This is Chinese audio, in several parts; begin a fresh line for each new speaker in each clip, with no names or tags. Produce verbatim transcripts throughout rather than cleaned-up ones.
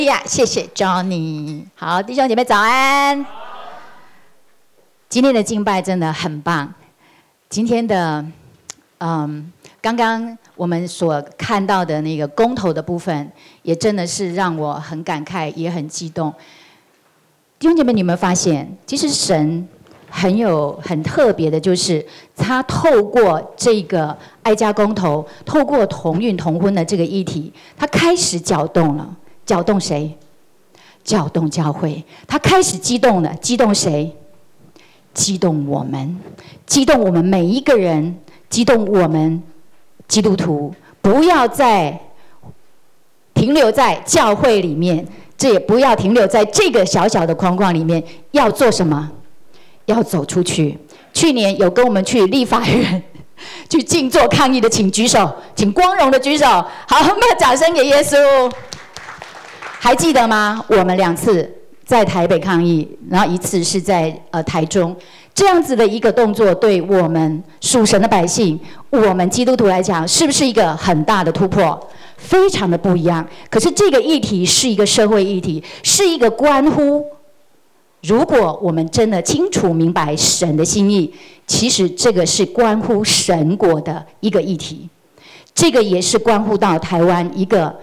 呀，谢谢 Johnny。好，弟兄姐妹早安。今天的敬拜真的很棒。今天的，嗯，刚刚我们所看到的那个公投的部分，也真的是让我很感慨，也很激动。弟兄姐妹，你有没有发现，其实神很有很特别的，就是他透过这个爱家公投，透过同运同婚的这个议题，他开始搅动了。搅动谁？搅动教会。他开始激动了，激动谁？激动我们，激动我们每一个人，激动我们基督徒，不要再停留在教会里面，这也不要停留在这个小小的框框里面。要做什么？要走出去。去年有跟我们去立法院去静坐抗议的，请举手，请光荣的举手。好，我们掌声给耶稣。还记得吗？我们两次在台北抗议，然后一次是在呃台中，这样子的一个动作，对我们属神的百姓，我们基督徒来讲，是不是一个很大的突破？非常的不一样。可是这个议题是一个社会议题，是一个关乎，如果我们真的清楚明白神的心意，其实这个是关乎神国的一个议题，这个也是关乎到台湾一个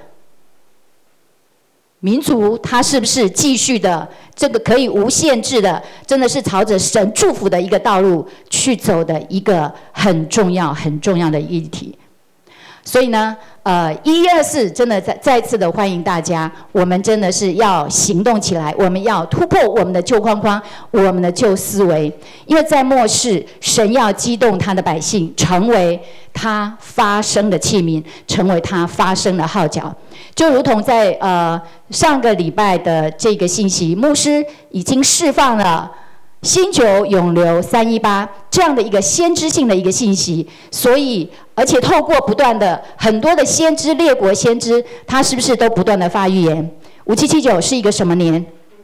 民族，它是不是继续的这个可以无限制的，真的是朝着神祝福的一个道路去走的一个很重要很重要的议题。所以呢，呃，一二四真的再再次的欢迎大家，我们真的是要行动起来，我们要突破我们的旧框框，我们的旧思维，因为在末世，神要激动他的百姓，成为他发声的器皿，成为他发声的号角。就如同在呃上个礼拜的这个信息，牧师已经释放了新酒永流三一八这样的一个先知性的一个信息，所以而且透过不断的很多的先知，列国先知，他是不是都不断的发预言？五七七九是一个什么年？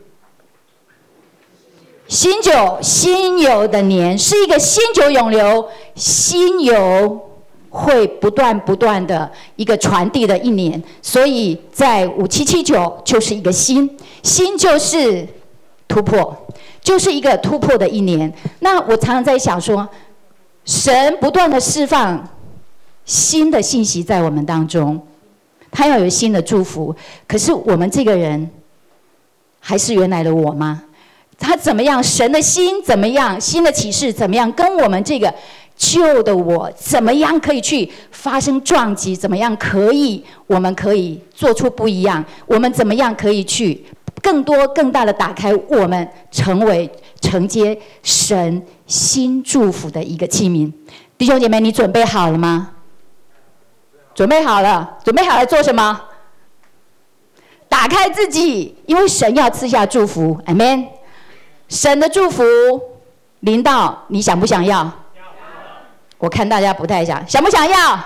新酒新油的年，是一个新酒永流，新油会不断不断的一个传递的一年，所以在五七七九就是一个新，新就是突破。就是一个突破的一年。那我常常在想说，神不断的释放新的信息在我们当中，他要有新的祝福。可是我们这个人还是原来的我吗？他怎么样？神的心怎么样？新的启示怎么样？跟我们这个旧的我怎么样可以去发生撞击？怎么样可以？我们可以做出不一样？我们怎么样可以去更多更大的打开我们，成为承接神新祝福的一个器皿。弟兄姐妹，你准备好了吗？准备好了，准备好了做什么？打开自己，因为神要赐下祝福 ，Amen。神的祝福临到，你想不想要？我看大家不太想，想不想要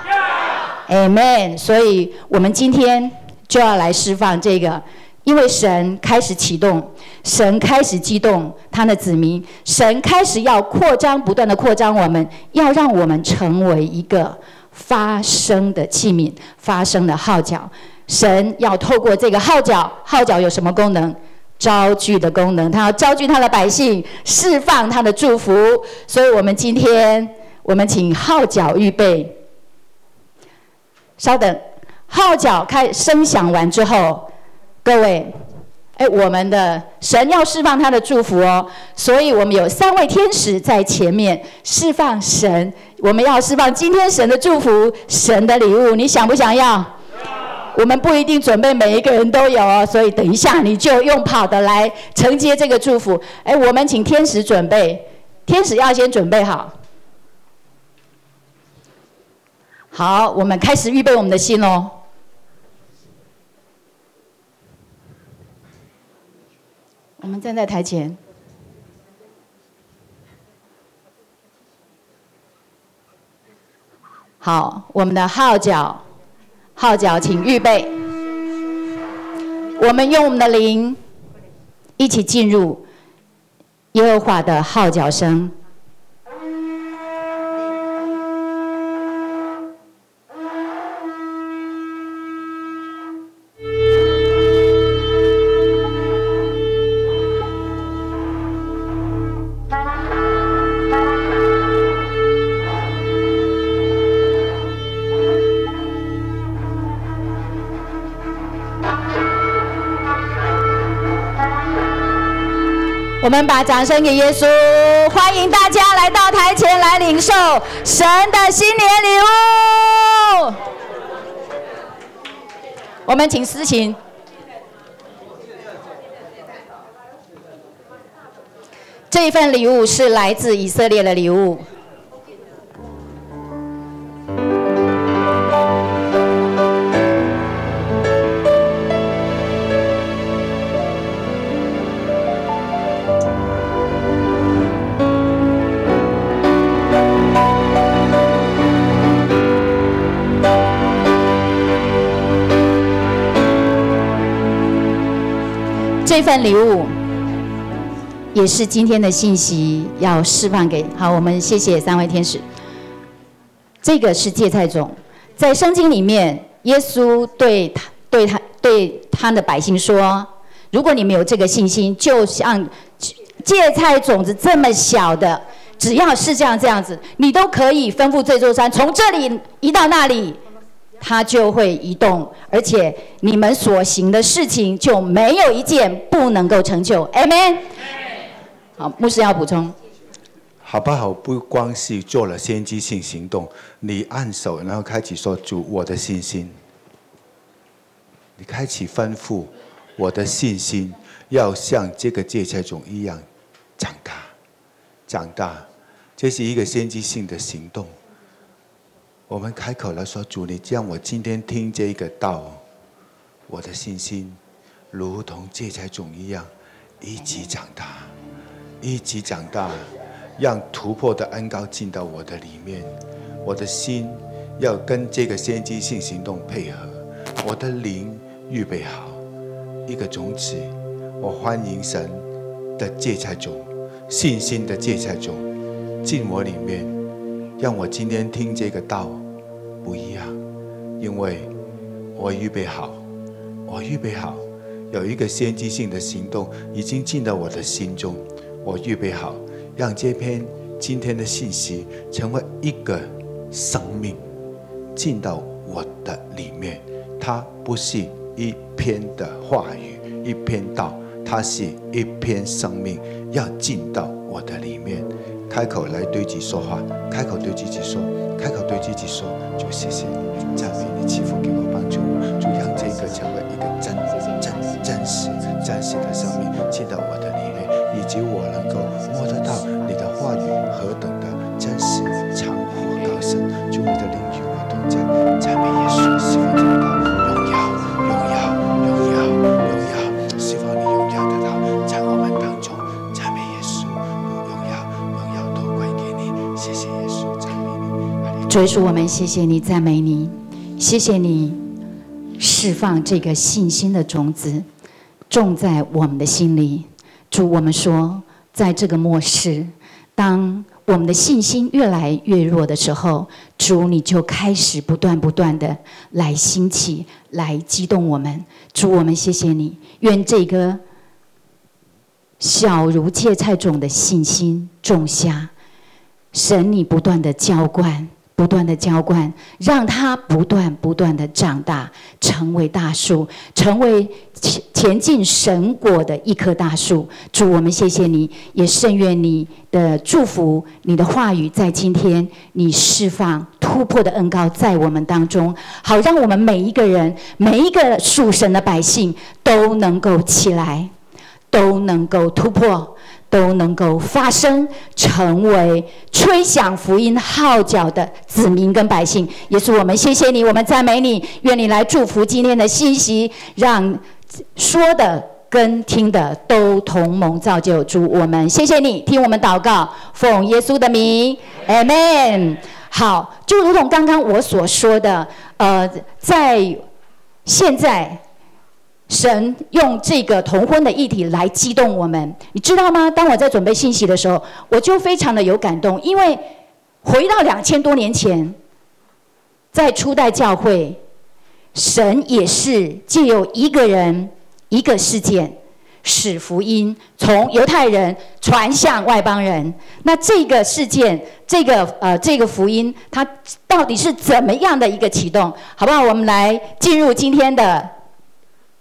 ？Amen。所以我们今天就要来释放这个。因为神开始启动，神开始激动他的子民，神开始要扩张，不断的扩张我们，要让我们成为一个发声的器皿，发声的号角。神要透过这个号角，号角有什么功能？招聚的功能，他要招聚他的百姓，释放他的祝福。所以我们今天，我们请号角预备。稍等，号角开声响完之后。各位，哎，我们的神要释放他的祝福哦，所以我们有三位天使在前面释放神，我们要释放今天神的祝福，神的礼物，你想不想要？我们不一定准备每一个人都有哦，所以等一下你就用跑的来承接这个祝福。哎，我们请天使准备，天使要先准备好。好，我们开始预备我们的心哦。我们站在台前，好，我们的号角，号角，请预备。我们用我们的灵，一起进入耶和华的号角声。 我们把掌声给耶稣，欢迎大家来到台前来领受神的新年礼物。我们请司琴。这一份礼物是来自以色列的礼物。这份礼物也是今天的信息要释放给好，我们谢谢三位天使。这个是芥菜种，在圣经里面，耶稣对他对他对他的百姓说：如果你们有这个信心，就像芥菜种子这么小的，只要是这样这样子，你都可以吩咐这座山从这里移到那里。它就会移动，而且你们所行的事情就没有一件不能够成就。Amen。好，牧师要补充。
好不好？不光是做了先知性行动，你按手，然后开始说：“主，我的信心。”你开始吩咐我的信心，要像这个芥菜种一样长大，长大。这是一个先知性的行动。我们开口来说：“主，你让我今天听这个道，我的信心如同芥菜种一样，一起长大，一起长大，让突破的恩膏进到我的里面。我的心要跟这个先知性行动配合，我的灵预备好一个种子。我欢迎神的芥菜种，信心的芥菜种进我里面。”让我今天听这个道不一样，因为我预备好，我预备好，有一个先知性的行动已经进到我的心中。我预备好，让这篇今天的信息成为一个生命，进到我的里面。它不是一篇的话语，一篇道，它是一篇生命，要进到我的里面。开口来对自己说话，开口对自己说，开口对自己说：“主，谢谢你，赞美你，祈福给我，帮助我，主，让这个成为一个真真真实真实的生命进到我的里面，以及我能够摸得到你的话语何等的真实、长阔、高深。主，你的灵与我同在，赞美耶稣，释放这个道，荣耀，荣耀，荣耀，荣耀，释放你荣耀的道在我们当中。”谢谢耶稣，赞美你。
主耶稣，我们谢谢你，赞美你，谢谢你释放这个信心的种子，种在我们的心里。主，我们说，在这个末世，当我们的信心越来越弱的时候，主你就开始不断不断的来兴起，来激动我们。主，我们谢谢你，愿这个小如芥菜种的信心种下。神，你不断的浇灌，不断的浇灌，让它不断不断的长大，成为大树，成为前进神国的一棵大树。主，我们谢谢你，也甚愿你的祝福，你的话语在今天你释放突破的恩膏在我们当中，好让我们每一个人，每一个属神的百姓都能够起来，都能够突破，都能够发声，成为吹响福音号角的子民跟百姓。耶稣，我们谢谢你，我们赞美你，愿你来祝福今天的信息，让说的跟听的都同盟造就。主，我们谢谢你，听我们祷告，奉耶稣的名 ，Amen。好，就如同刚刚我所说的，呃，在现在神用这个同婚的议题来激动我们，你知道吗？当我在准备信息的时候，我就非常的有感动，因为回到两千多年前，在初代教会，神也是借由一个人、一个事件，使福音从犹太人传向外邦人。那这个事件，这个呃这个福音，它到底是怎么样的一个启动？好不好？我们来进入今天的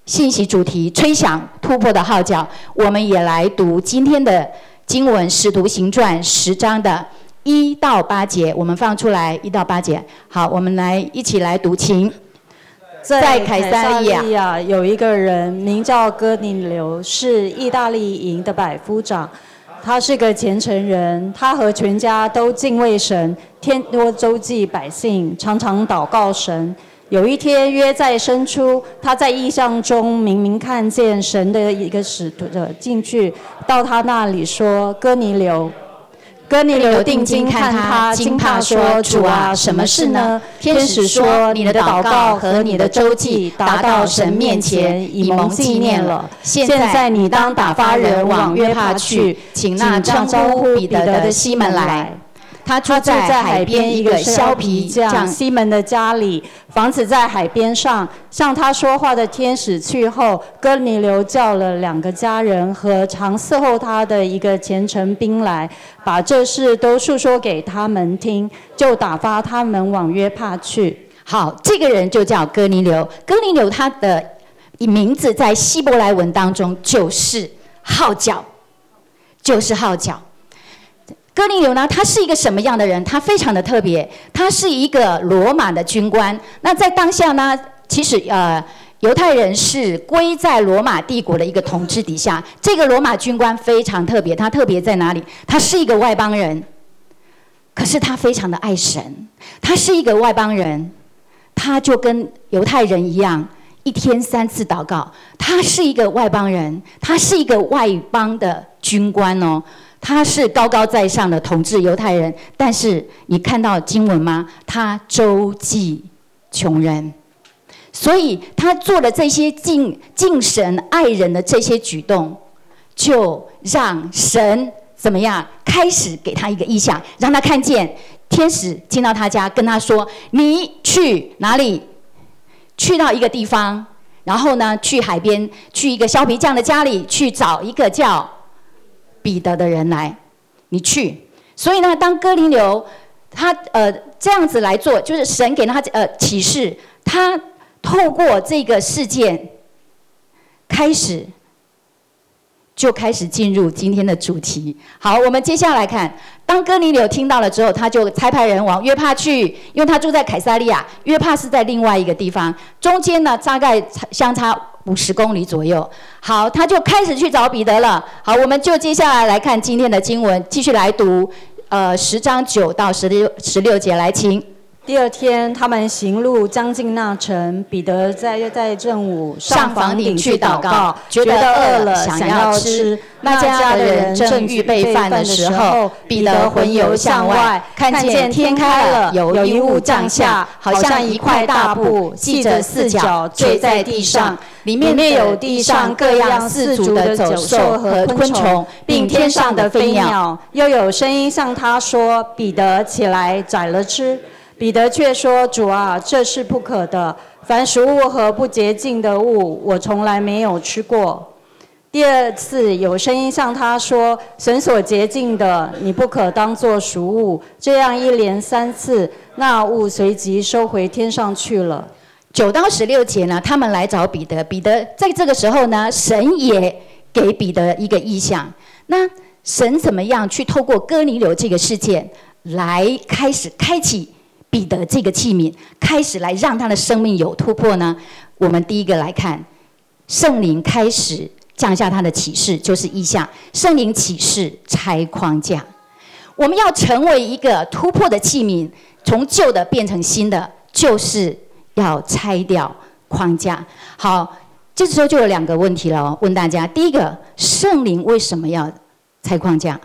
信息主题吹响突破的号角，我们也来读今天的经文《使徒行传》十章的一到八节，我们放出来一到八节。好，我们来一起来读，请。
在凯撒利亚有一个人名叫哥尼流，是意大利营的百夫长。他是个虔诚人，他和全家都敬畏神，天多周济百姓，常常祷告神。有一天约在申初，他在异象中明明看见神的一个使徒进去，到他那里说：“哥尼流。”哥尼流定睛看他，惊怕说：“主啊，什么事呢？”天使说：“你的祷告和你的周济达到神面前，以蒙纪念了。现在你当打发人往约帕去，请那称呼彼得的西门来。他住在海边一个削皮匠西门的家里，房子在海边上。向他说话的天使去后，哥尼流叫了两个家人和常伺候他的一个虔诚兵来，把这事都述说给他们听，就打发他们往约帕去。
好，这个人就叫哥尼流。哥尼流他的名字在希伯来文当中就是号角，就是号角。哥尼流呢，他是一个什么样的人？他非常的特别，他是一个罗马的军官。那在当下呢，其实呃，犹太人是归在罗马帝国的一个统治底下。这个罗马军官非常特别，他特别在哪里？他是一个外邦人，可是他非常的爱神。他是一个外邦人，他就跟犹太人一样，一天三次祷告。他是一个外邦人，他是一个外邦的军官哦。他是高高在上的统治犹太人，但是你看到经文吗？他周济穷人，所以他做了这些敬敬神爱人的这些举动，就让神怎么样？开始给他一个意象，让他看见天使进到他家，跟他说：“你去哪里？去到一个地方，然后呢，去海边，去一个削皮匠的家里，去找一个叫彼得的人来，你去。”所以呢，当哥尼流他呃这样子来做，就是神给他呃启示，他透过这个事件开始就开始进入今天的主题。好，我们接下来看，当哥尼流听到了之后，他就差派人往约帕去，因为他住在凯撒利亚，约帕是在另外一个地方，中间呢大概相差五十公里左右。好，他就开始去找彼得了。好，我们就接下来来看今天的经文，继续来读，呃，十章九到十六十六节，来，请。
第二天，他们行路将近那城，彼得在在正午上房顶去祷告，觉得饿了，想要吃。那家的人正预备饭的时候，彼得魂游向外，看见天开了，有一物降下，好像一块大布，系着四角，坠在地上。里面有地上各样四足的走兽和昆虫，并天上的飞鸟。又有声音向他说：“彼得，起来，宰了吃。”彼得却说：“主啊，这是不可的。凡食物和不洁净的物，我从来没有吃过。”第二次有声音向他说：“神所洁净的，你不可当作俗物。”这样一连三次，那物随即收回天上去了。
九到十六节呢，他们来找彼得。彼得在这个时候呢，神也给彼得一个意象。那神怎么样去透过哥尼流这个事件，来开始开启彼得这个器皿，开始来让他的生命有突破呢？我们第一个来看，圣灵开始降下他的启示，就是意象。圣灵启示拆框架，我们要成为一个突破的器皿，从旧的变成新的，就是要拆掉框架。好，这时候就有两个问题了哦，问大家：第一个，圣灵为什么要拆框架？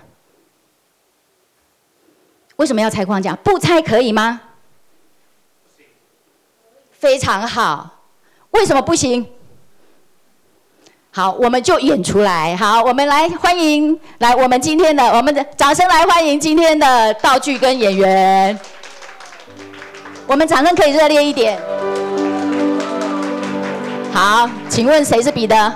为什么要拆框架？不拆可以吗？非常好。为什么不行？好，我们就演出来。好，我们来欢迎来我们今天的，我们的掌声来欢迎今天的道具跟演员。我们掌声可以热烈一点。好，请问谁是彼得？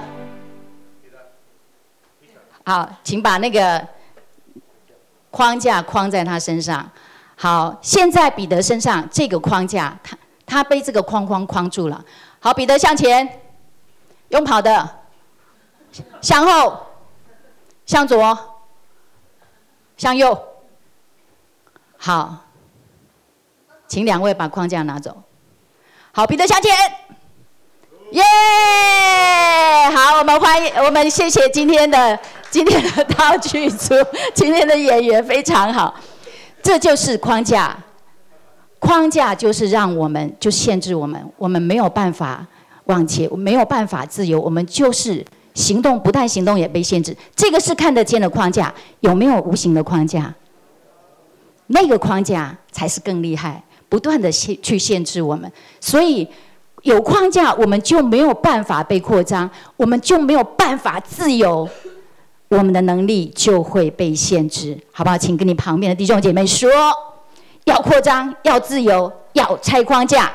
好，请把那个框架框在他身上。好，现在彼得身上这个框架，他他被这个框框框住了。好，彼得向前， 用跑的，向后，向左，向右。好，请两位把框架拿走。好，彼得向前。耶、yeah! 好，我们欢迎，我们谢谢今天的今天的道具组，今天的演员非常好。这就是框架，框架就是让我们就限制我们，我们没有办法往前，没有办法自由，我们就是行动，不但行动也被限制。这个是看得见的框架，有没有无形的框架？那个框架才是更厉害，不断的去限制我们，所以。有框架，我们就没有办法被扩张，我们就没有办法自由，我们的能力就会被限制，好不好？请跟你旁边的弟兄姐妹说，要扩张，要自由，要拆框架。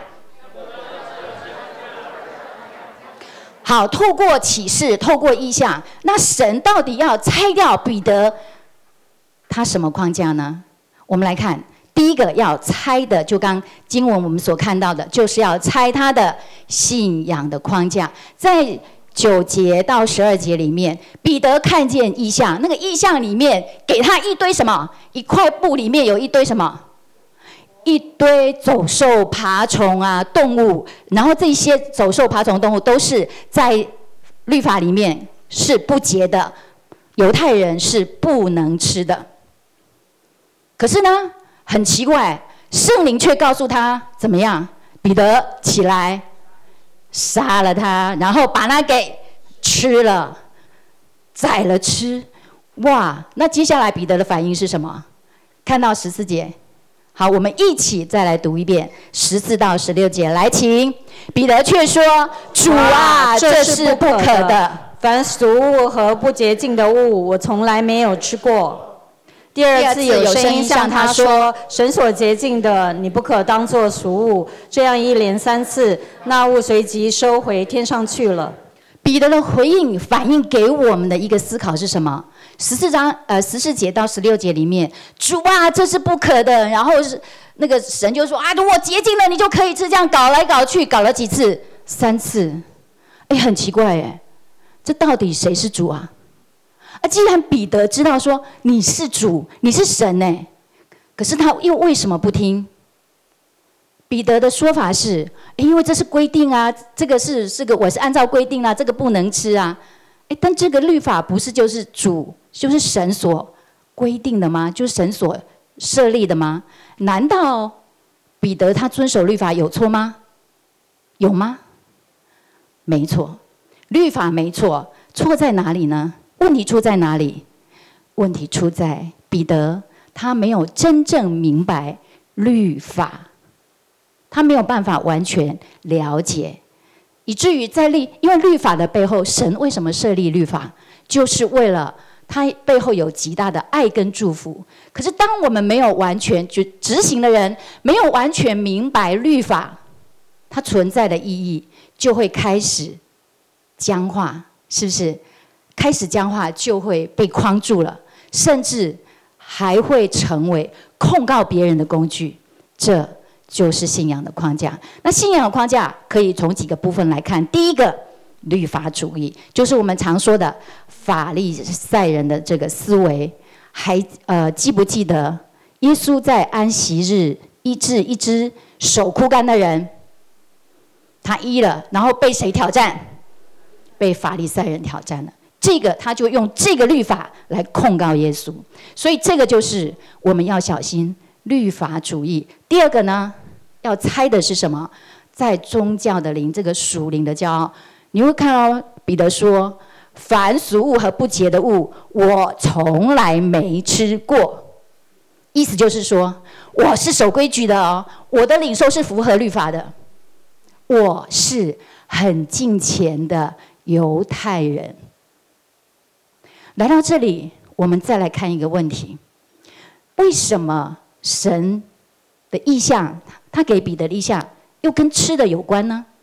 好，透过启示，透过意象，那神到底要拆掉彼得他什么框架呢？我们来看。第一个要拆的，就刚经文我们所看到的，就是要拆他的信仰的框架。在九节到十二节里面，彼得看见异象，那个异象里面给他一堆什么？一块布里面有一堆什么？一堆走兽、爬虫啊，动物。然后这些走兽、爬虫、动物都是在律法里面是不洁的，犹太人是不能吃的。可是呢？很奇怪，圣灵却告诉他怎么样？彼得起来，杀了他，然后把他给吃了，宰了吃。哇！那接下来彼得的反应是什么？看到十四节，好，我们一起再来读一遍十四到十六节。来，请彼得却说：“主啊，这是不可的。
凡俗物和不洁净的物，我从来没有吃过。”第二次有声音向他说：“神所洁净的，你不可当作俗物。”这样一连三次，那物随即收回天上去了。
彼得的回应反映给我们的一个思考是什么？十四章呃十四节到十六节里面，主啊，这是不可的。然后是那个神就说啊，如果洁净了，你就可以吃。这样搞来搞去，搞了几次？三次。哎，很奇怪哎，这到底谁是主啊？啊，既然彼得知道说你是主，你是神呢，可是他又为什么不听？彼得的说法是，因为这是规定啊，这个是这个我是按照规定啊，这个不能吃啊。哎，但这个律法不是就是主就是神所规定的吗？就是神所设立的吗？难道彼得他遵守律法有错吗？有吗？没错，律法没错，错在哪里呢？问题出在哪里？问题出在彼得他没有真正明白律法，他没有办法完全了解，以至于在律，因为律法的背后，神为什么设立律法？就是为了他背后有极大的爱跟祝福。可是当我们没有完全就执行的人，没有完全明白律法它存在的意义，就会开始僵化，是不是？开始僵化就会被框住了，甚至还会成为控告别人的工具。这就是信仰的框架。那信仰的框架可以从几个部分来看。第一个，律法主义，就是我们常说的法利赛人的这个思维。还呃记不记得耶稣在安息日医治一只手枯干的人？他医了，然后被谁挑战？被法利赛人挑战了。这个他就用这个律法来控告耶稣，所以这个就是我们要小心律法主义。第二个呢，要猜的是什么？在宗教的灵，这个属灵的骄傲，你会看到彼得说：“凡俗物和不洁的物，我从来没吃过。”意思就是说，我是守规矩的哦，我的领受是符合律法的，我是很敬虔的犹太人。来到这里，我们再来看一个问题：为什么神的意象，他给彼得的意象又跟吃的有关呢？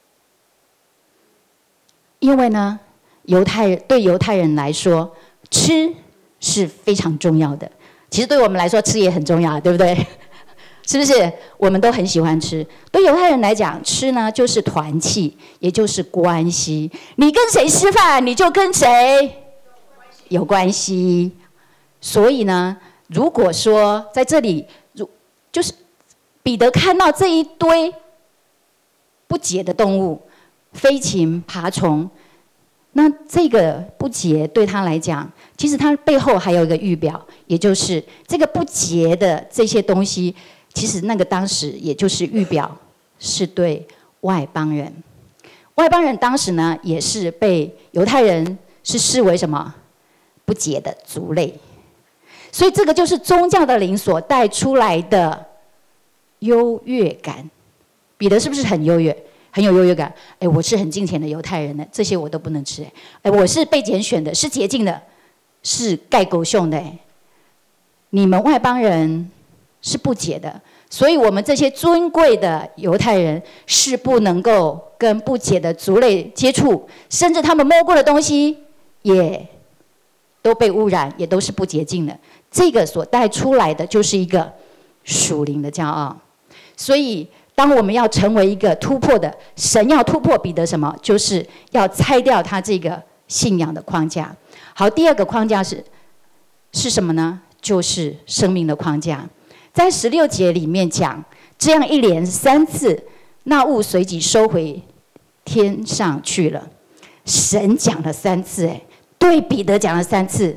因为呢，犹太对犹太人来说，吃是非常重要的。其实对我们来说，吃也很重要，对不对？ 是不是？我们都很喜欢吃。对犹太人来讲，吃呢就是团契，也就是关系。你跟谁吃饭，你就跟谁有关系。所以呢，如果说在这里，如就是彼得看到这一堆不洁的动物，飞禽、爬虫，那这个不洁对他来讲，其实他背后还有一个预表，也就是这个不洁的这些东西。其实那个当时也就是预表，是对外邦人。外邦人当时呢，也是被犹太人是视为什么不洁的族类。所以这个就是宗教的灵所带出来的优越感。彼得是不是很优越，很有优越感？哎，我是很敬虔的犹太人呢，这些我都不能吃。哎，我是被拣选的，是洁净的，是盖狗熊的。哎，你们外邦人是不洁的，所以我们这些尊贵的犹太人是不能够跟不洁的族类接触，甚至他们摸过的东西也都被污染，也都是不洁净的。这个所带出来的就是一个属灵的骄傲。所以当我们要成为一个突破的，神要突破彼得什么？就是要拆掉他这个信仰的框架。好，第二个框架是是什么呢？就是生命的框架。在十六节里面讲，这样一连三次，那物随即收回天上去了。神讲了三次，哎，对彼得讲了三次。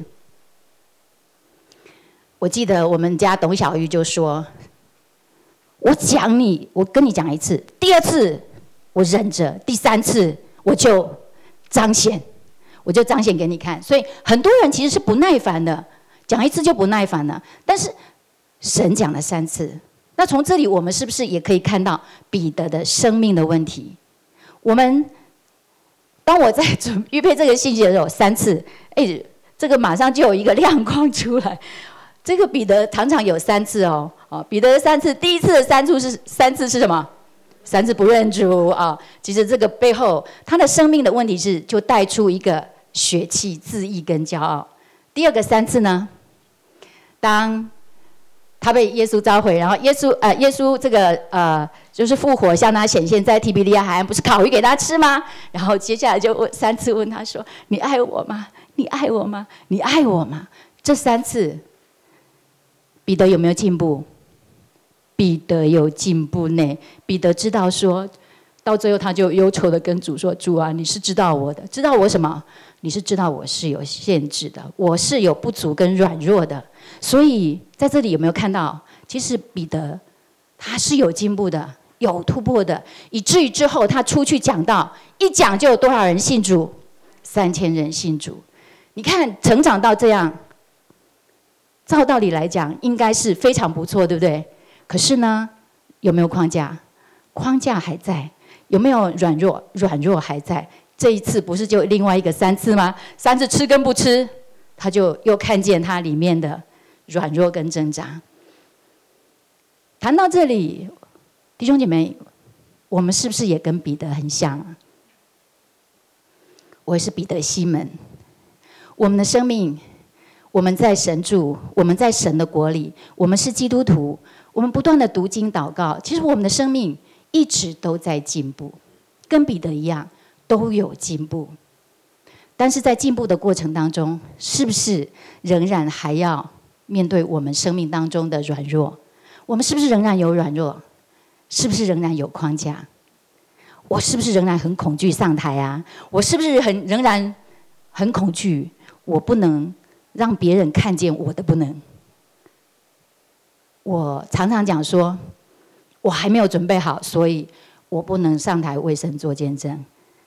我记得我们家董小玉就说：“我讲你，我跟你讲一次，第二次我忍着，第三次我就彰显，我就彰显给你看。”所以很多人其实是不耐烦的，讲一次就不耐烦了，但是神讲了三次，那从这里我们是不是也可以看到彼得的生命的问题？我们当我在准预备这个信息的时候，三次，哎，这个马上就有一个亮光出来。这个彼得常常有三次哦，哦，彼得的三次，第一次的三次是三次是什么？三次不认主啊、哦！其实这个背后他的生命的问题是，就带出一个血气、自义跟骄傲。第二个三次呢，当他被耶稣召回，然后耶稣呃，耶稣这个呃，就是复活向他显现，在提比利亚海岸，不是烤鱼给他吃吗？然后接下来就问三次问他说：“你爱我吗？你爱我吗？你爱我吗？”这三次，彼得有没有进步？彼得有进步呢。彼得知道说，到最后他就忧愁的跟主说：“主啊，你是知道我的，知道我什么？你是知道我是有限制的，我是有不足跟软弱的。”所以在这里有没有看到，其实彼得他是有进步的，有突破的，以至于之后他出去讲道，一讲就有多少人信主？三千人信主。你看成长到这样，照道理来讲应该是非常不错，对不对？可是呢，有没有框架？框架还在。有没有软弱？软弱还在。这一次不是就另外一个三次吗？三次吃跟不吃，他就又看见他里面的软弱跟挣扎。谈到这里，弟兄姐妹，我们是不是也跟彼得很像啊？我也是彼得西门。我们的生命，我们在神住，我们在神的国里，我们是基督徒，我们不断的读经祷告，其实我们的生命一直都在进步，跟彼得一样都有进步。但是在进步的过程当中，是不是仍然还要面对我们生命当中的软弱？我们是不是仍然有软弱？是不是仍然有框架？我是不是仍然很恐惧上台啊？我是不是很仍然很恐惧？我不能让别人看见我的不能。我常常讲说，我还没有准备好，所以我不能上台为神做见证。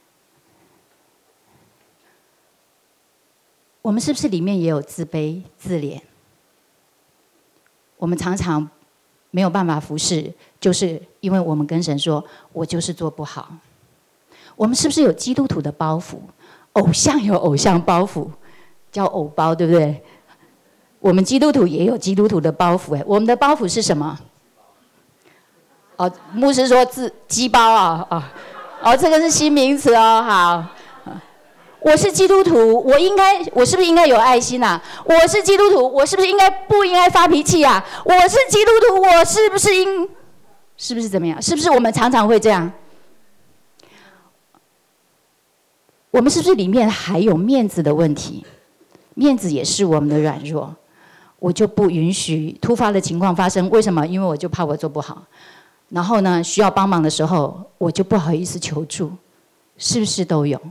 我们是不是里面也有自卑、自怜？我们常常没有办法服侍，就是因为我们跟神说，我就是做不好。我们是不是有基督徒的包袱？偶像有偶像包袱，叫偶包，对不对？我们基督徒也有基督徒的包袱。哎，我们的包袱是什么？哦，牧师说自鸡包啊啊，哦，这个是新名词哦。好， 我是基督徒，我应该，我是不是应该有爱心啊？我是基督徒，我是不是应该不应该发脾气啊？我是基督徒，我是不是应，是不是怎么样？是不是我们常常会这样？我们是不是里面还有面子的问题？面子也是我们的软弱，我就不允许突发的情况发生。为什么？因为我就怕我做不好。然后呢，需要帮忙的时候，我就不好意思求助，是不是都有？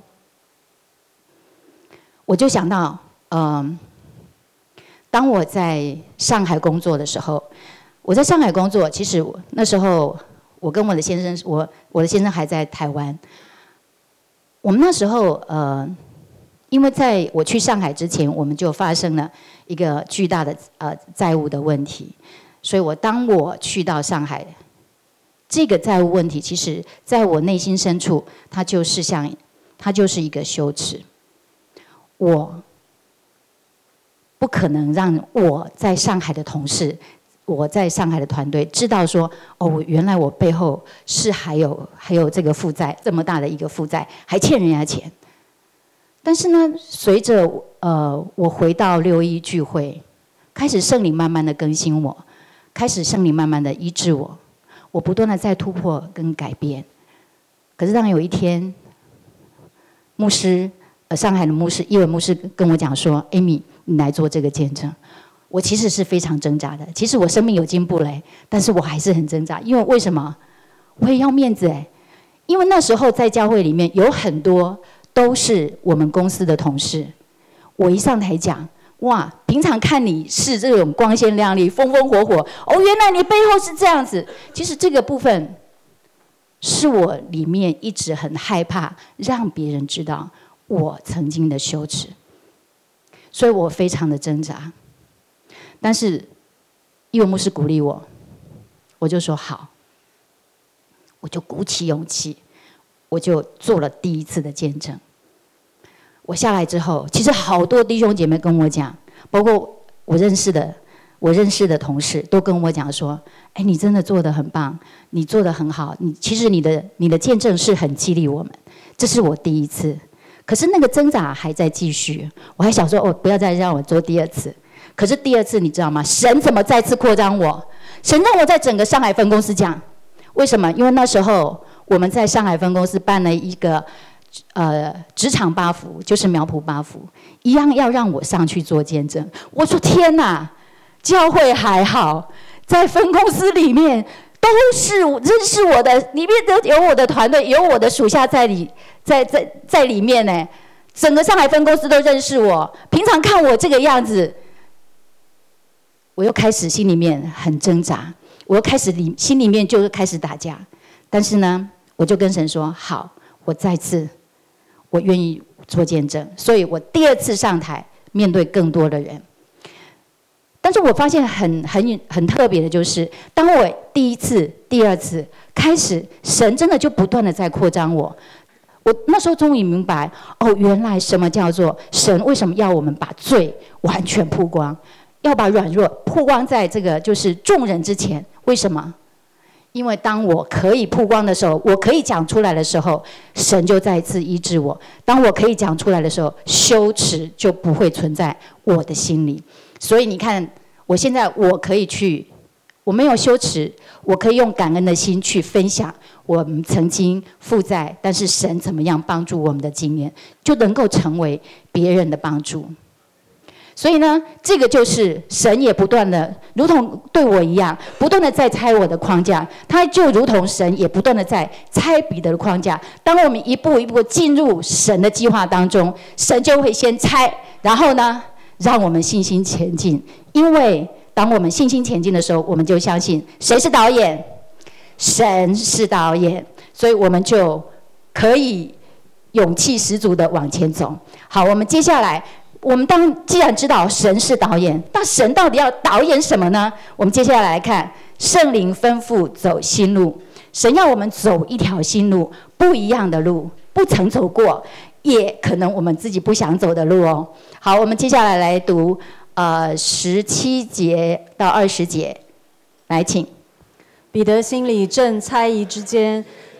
我就想到，嗯、呃，当我在上海工作的时候，我在上海工作，其实我那时候我跟我的先生，我我的先生还在台湾。我们那时候，呃，因为在我去上海之前，我们就发生了一个巨大的呃债务的问题，所以我当我去到上海，这个债务问题，其实在我内心深处，它就是像，它就是一个羞耻。我不可能让我在上海的同事，我在上海的团队知道说，哦，原来我背后是还有还有这个负债，这么大的一个负债，还欠人家钱。但是呢，随着呃我回到六一聚会，开始圣灵慢慢的更新我，开始圣灵慢慢的医治我，我不断的在突破跟改变。可是当有一天，牧师。呃，上海的牧师，一位牧师跟我讲说 ：“Amy， 你来做这个见证。”我其实是非常挣扎的。其实我生命有进步嘞，但是我还是很挣扎。因为为什么？我也要面子哎。因为那时候在教会里面有很多都是我们公司的同事。我一上台讲，哇，平常看你是这种光鲜亮丽、风风火火，哦，原来你背后是这样子。其实这个部分是我里面一直很害怕让别人知道。我曾经的羞耻，所以我非常的挣扎。但是，一位牧师鼓励我，我就说好，我就鼓起勇气，我就做了第一次的见证。我下来之后，其实好多弟兄姐妹跟我讲，包括我认识的、我认识的同事，都跟我讲说：“哎，你真的做得很棒，你做得很好。你其实你的你的见证是很激励我们。”这是我第一次。可是那个挣扎还在继续，我还想说哦，不要再让我做第二次。可是第二次你知道吗？神怎么再次扩张我？神让我在整个上海分公司讲，为什么？因为那时候我们在上海分公司办了一个呃职场八福，就是苗圃八福，一样要让我上去做见证。我说天哪，教会还好，在分公司里面。都是认识我的，里面都有我的团队，有我的属下在里，在在在里面呢。整个上海分公司都认识我。平常看我这个样子，我又开始心里面很挣扎，我又开始里心里面就开始打架。但是呢，我就跟神说：好，我再次，我愿意做见证。所以我第二次上台，面对更多的人。但是我发现很很很特别的就是，当我第一次、第二次开始，神真的就不断的在扩张我。我那时候终于明白，哦，原来什么叫做神为什么要我们把罪完全曝光，要把软弱曝光在这个就是众人之前。为什么？因为当我可以曝光的时候，我可以讲出来的时候，神就再一次医治我。当我可以讲出来的时候，羞耻就不会存在我的心里。所以你看，我现在我可以去，我没有羞耻，我可以用感恩的心去分享我们曾经负债，但是神怎么样帮助我们的经验，就能够成为别人的帮助。所以呢，这个就是神也不断的，如同对我一样，不断的在拆我的框架，他就如同神也不断的在拆彼得的框架。当我们一步一步进入神的计划当中，神就会先拆，然后呢，让我们信心前进。因为当我们信心前进的时候，我们就相信谁是导演？神是导演，所以我们就可以勇气十足的往前走。好，我们接下来，我们当既然知道神是导演，那神到底要导演什么呢？我们接下来来看圣灵吩咐走新路。神要我们走一条新路，不一样的路，不曾走过，也可能我们自己不想走的路哦。好，我们接下来来读呃十七节到二十节，来请。
彼得心里正猜疑之间，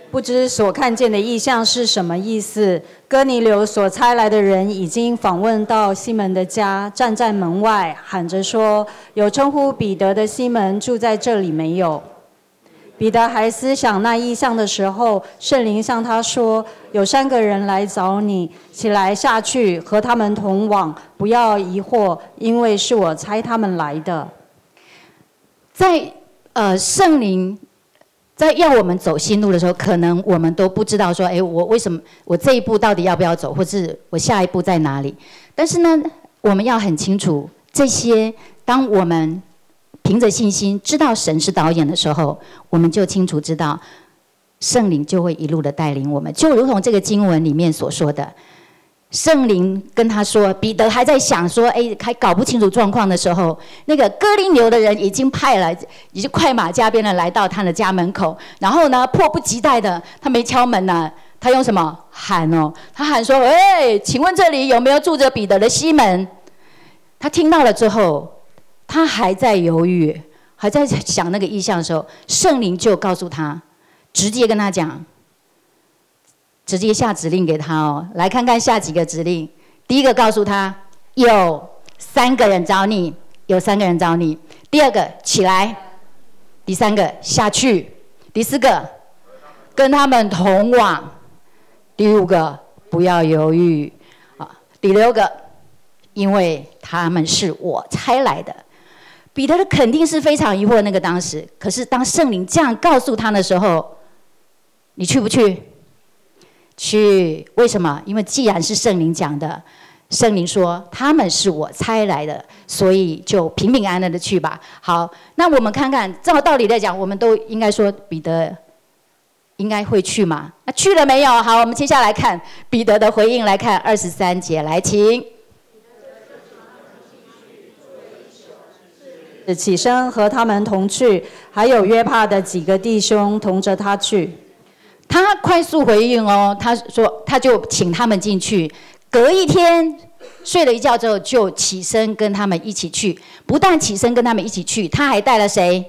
不知所看见的异象是什么意思。哥尼流所差来的人已经访问到西门的家，站在门外喊着说：有称呼彼得的西门住在这里没有？彼得还思想那异象的时候，圣灵向他说：有三个人来找你，起来下去，和他们同往，不要疑惑，因为是我差他们来的。
在呃圣灵在要我们走新路的时候，可能我们都不知道说，哎，我为什么我这一步到底要不要走，或是我下一步在哪里？但是呢，我们要很清楚，这些当我们凭着信心知道神是导演的时候，我们就清楚知道圣灵就会一路的带领我们，就如同这个经文里面所说的。圣灵跟他说，彼得还在想说，哎，还搞不清楚状况的时候，那个哥林流的人已经派了，已经快马加鞭的来到他的家门口，然后呢，迫不及待的，他没敲门呢、啊，他用什么喊哦？他喊说，哎，请问这里有没有住着彼得的西门？他听到了之后，他还在犹豫，还在想那个意象的时候，圣灵就告诉他，直接跟他讲。直接下指令给他哦，来看看下几个指令。第一个告诉他，有三个人找你，有三个人找你。第二个，起来。第三个，下去。第四个，跟他们同往。第五个，不要犹豫。啊，第六个，因为他们是我差来的。彼得的肯定是非常疑惑那个当时，可是当圣灵这样告诉他的时候，你去不去？去，为什么？因为既然是圣灵讲的，圣灵说他们是我差来的，所以就平平安安的去吧。好，那我们看看，照道理来讲，我们都应该说彼得应该会去嘛？那去了没有？好，我们接下来看彼得的回应，来看二十三节，来，请。
起身和他们同去，还有约帕的几个弟兄同着他去。
他快速回应哦，他说他就请他们进去，隔一天睡了一觉之后就起身跟他们一起去。不但起身跟他们一起去，他还带了谁？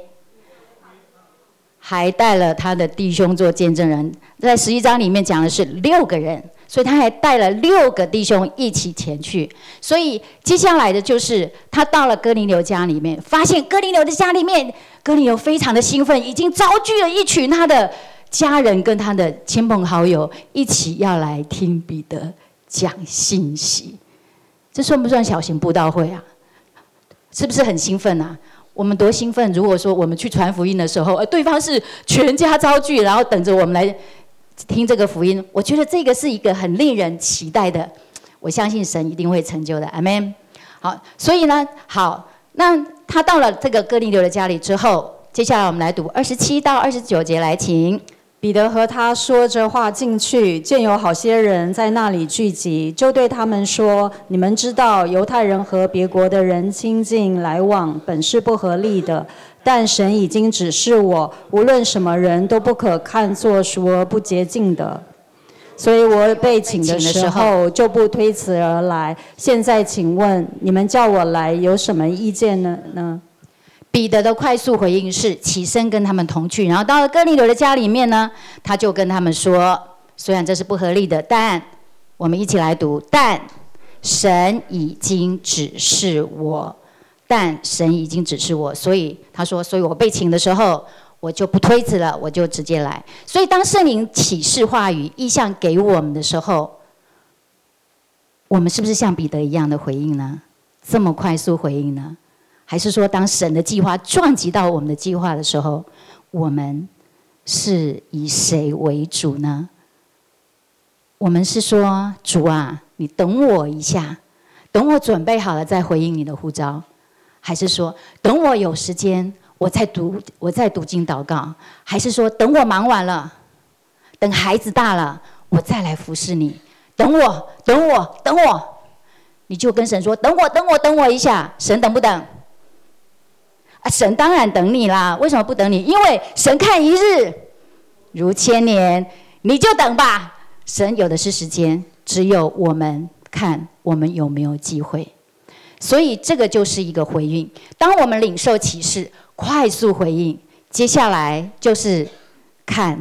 还带了他的弟兄做见证人。在十一章里面讲的是六个人，所以他还带了六个弟兄一起前去。所以接下来的就是他到了哥尼流家里面，发现哥尼流的家里面，哥尼流非常的兴奋，已经召聚了一群他的家人跟他的亲朋好友一起要来听彼得讲信息。这算不算小型布道会啊？是不是很兴奋啊？我们多兴奋！如果说我们去传福音的时候，呃，对方是全家招聚，然后等着我们来听这个福音，我觉得这个是一个很令人期待的。我相信神一定会成就的，阿们。好，所以呢，好，那他到了这个哥尼流的家里之后，接下来我们来读二十七到二十九节，来，请。
彼得和他说着话进去，见有好些人在那里聚集，就对他们说：你们知道犹太人和别国的人亲近来往本是不合理的，但神已经指示我，无论什么人都不可看作俗而不洁净的。所以我被请的时候就不推辞而来。现在请问你们叫我来有什么意见呢？呢？
彼得的快速回应是起身跟他们同去，然后到了哥尼流的家里面呢，他就跟他们说，虽然这是不合理的，但我们一起来读，但神已经指示我，但神已经指示我，所以他说，所以我被请的时候，我就不推辞了，我就直接来。所以当圣灵启示话语意象给我们的时候，我们是不是像彼得一样的回应呢？这么快速回应呢？还是说，当神的计划撞击到我们的计划的时候，我们是以谁为主呢？我们是说，主啊，你等我一下，等我准备好了再回应你的呼召，还是说，等我有时间，我再读，我再读经祷告，还是说，等我忙完了，等孩子大了，我再来服侍你？等我，等我，等我，你就跟神说，等我，等我，等我一下，神等不等？啊，神当然等你啦，为什么不等你？因为神看一日如千年，你就等吧。神有的是时间，只有我们看我们有没有机会。所以这个就是一个回应。当我们领受启示，快速回应，接下来就是看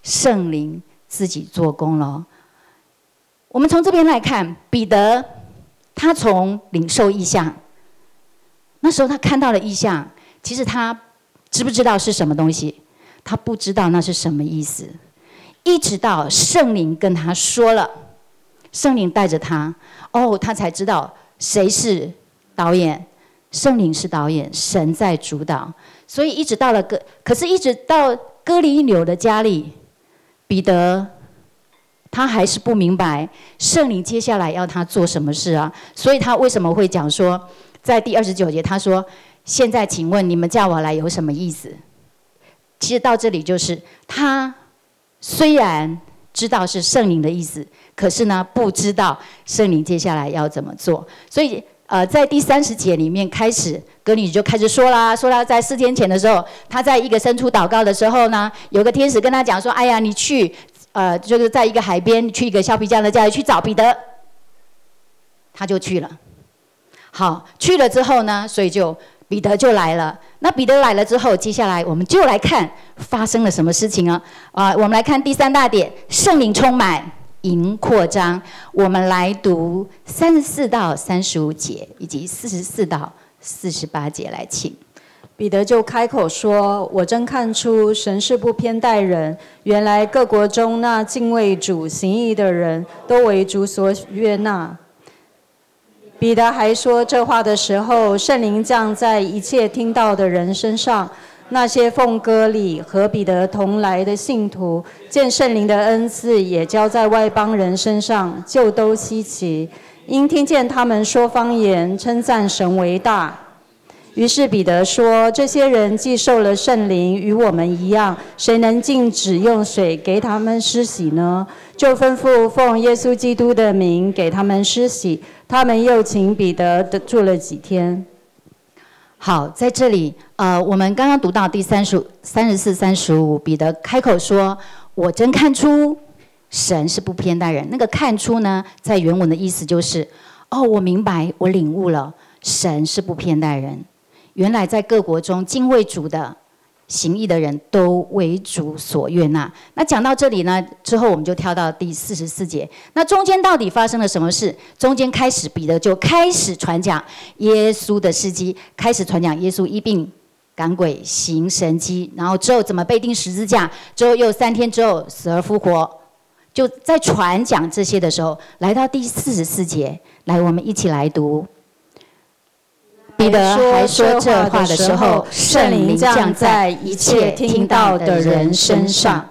圣灵自己做工了。我们从这边来看，彼得他从领受异象，那时候他看到了异象，其实他知不知道是什么东西？他不知道那是什么意思，一直到圣灵跟他说了，圣灵带着他，哦，他才知道谁是导演，圣灵是导演，神在主导。所以一直到了哥，可是一直到哥尼流的家里，彼得他还是不明白圣灵接下来要他做什么事啊。所以他为什么会讲说，在第二十九节他说，现在请问你们叫我来有什么意思？其实到这里就是他虽然知道是圣灵的意思，可是呢不知道圣灵接下来要怎么做。所以呃，在第三十节里面开始，哥尼流就开始说啦，说到在四天前的时候，他在一个深处祷告的时候呢，有个天使跟他讲说，哎呀，你去呃，就是在一个海边，去一个削皮匠的家里去找彼得。他就去了。好，去了之后呢，所以就彼得就来了。那彼得来了之后，接下来我们就来看发生了什么事情啊？啊、呃，我们来看第三大点，圣灵充满，营扩张。我们来读三十四到三十五节，以及四十四到四十八节，来请。
彼得就开口说：“我真看出神是不偏待人，原来各国中那敬畏主行义的人都为主所悦纳。”彼得还说这话的时候，圣灵降在一切听到的人身上。那些奉割礼和彼得同来的信徒，见圣灵的恩赐也交在外邦人身上，就都稀奇，因听见他们说方言，称赞神为大。于是彼得说：“这些人既受了圣灵，与我们一样，谁能禁止用水给他们施洗呢？”就吩咐奉耶稣基督的名给他们施洗。他们又请彼得住了几天。
好，在这里，呃，我们刚刚读到第三十三十四、三十五，彼得开口说：“我真看出神是不偏待人。”那个看出呢，在原文的意思就是，哦，我明白，我领悟了，神是不偏待人。原来在各国中敬畏主的、行义的人都为主所悦纳。那讲到这里呢，之后我们就跳到第四十四节。那中间到底发生了什么事？中间开始彼得就开始传讲耶稣的事迹，开始传讲耶稣医病、赶鬼、行神迹，然后之后怎么被钉十字架，之后又三天之后死而复活。就在传讲这些的时候，来到第四十四节，来，我们一起来读。彼得还说这话的时候，圣灵降在一切听到的人身上。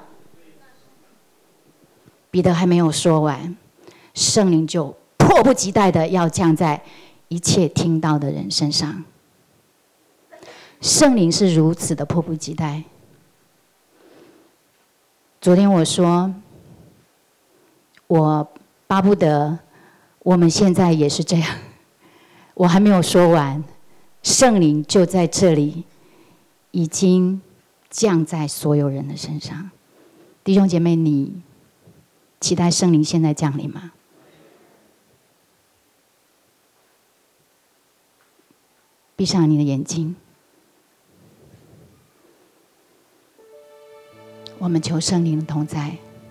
彼得还没有说完，圣灵就迫不及待的要降在一切听到的人身上。圣灵是如此的迫不及待。昨天我说，我巴不得我们现在也是这样。我还没有说完，圣灵就在这里，已经降在所有人的身上。弟兄姐妹，你期待圣灵现在降临吗？闭上你的眼睛，我们求圣灵的同在。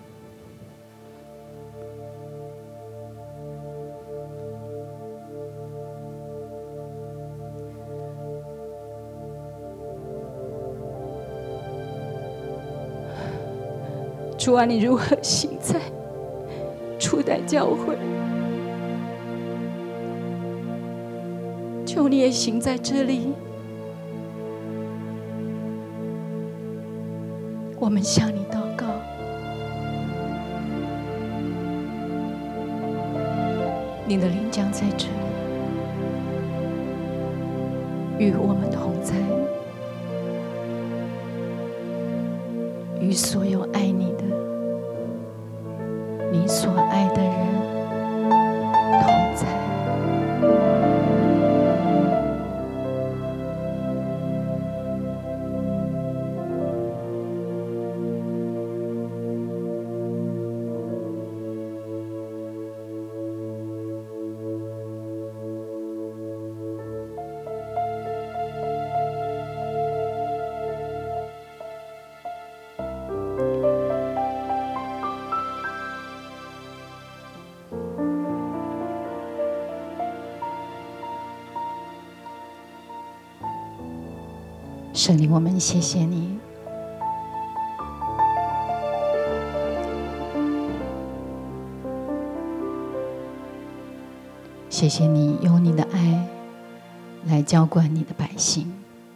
主啊，你如何行在初代教会？求你也行在这里。我们向你祷告，你的灵将在这里，与我们同在，与所有爱你的、你所爱的人同在。 圣灵，我们谢谢你。谢谢你用你的爱来浇灌你的百姓，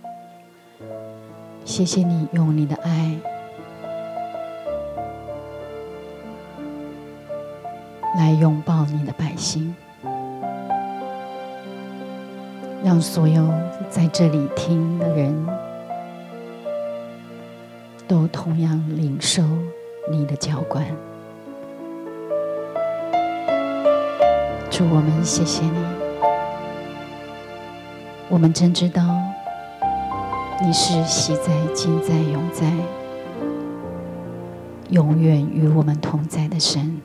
谢谢你用你的爱来拥抱你的百姓，让所有在这里听的人都同样领受你的浇灌。主，我们谢谢你，我们真知道你是昔在今在永在永远与我们同在的神。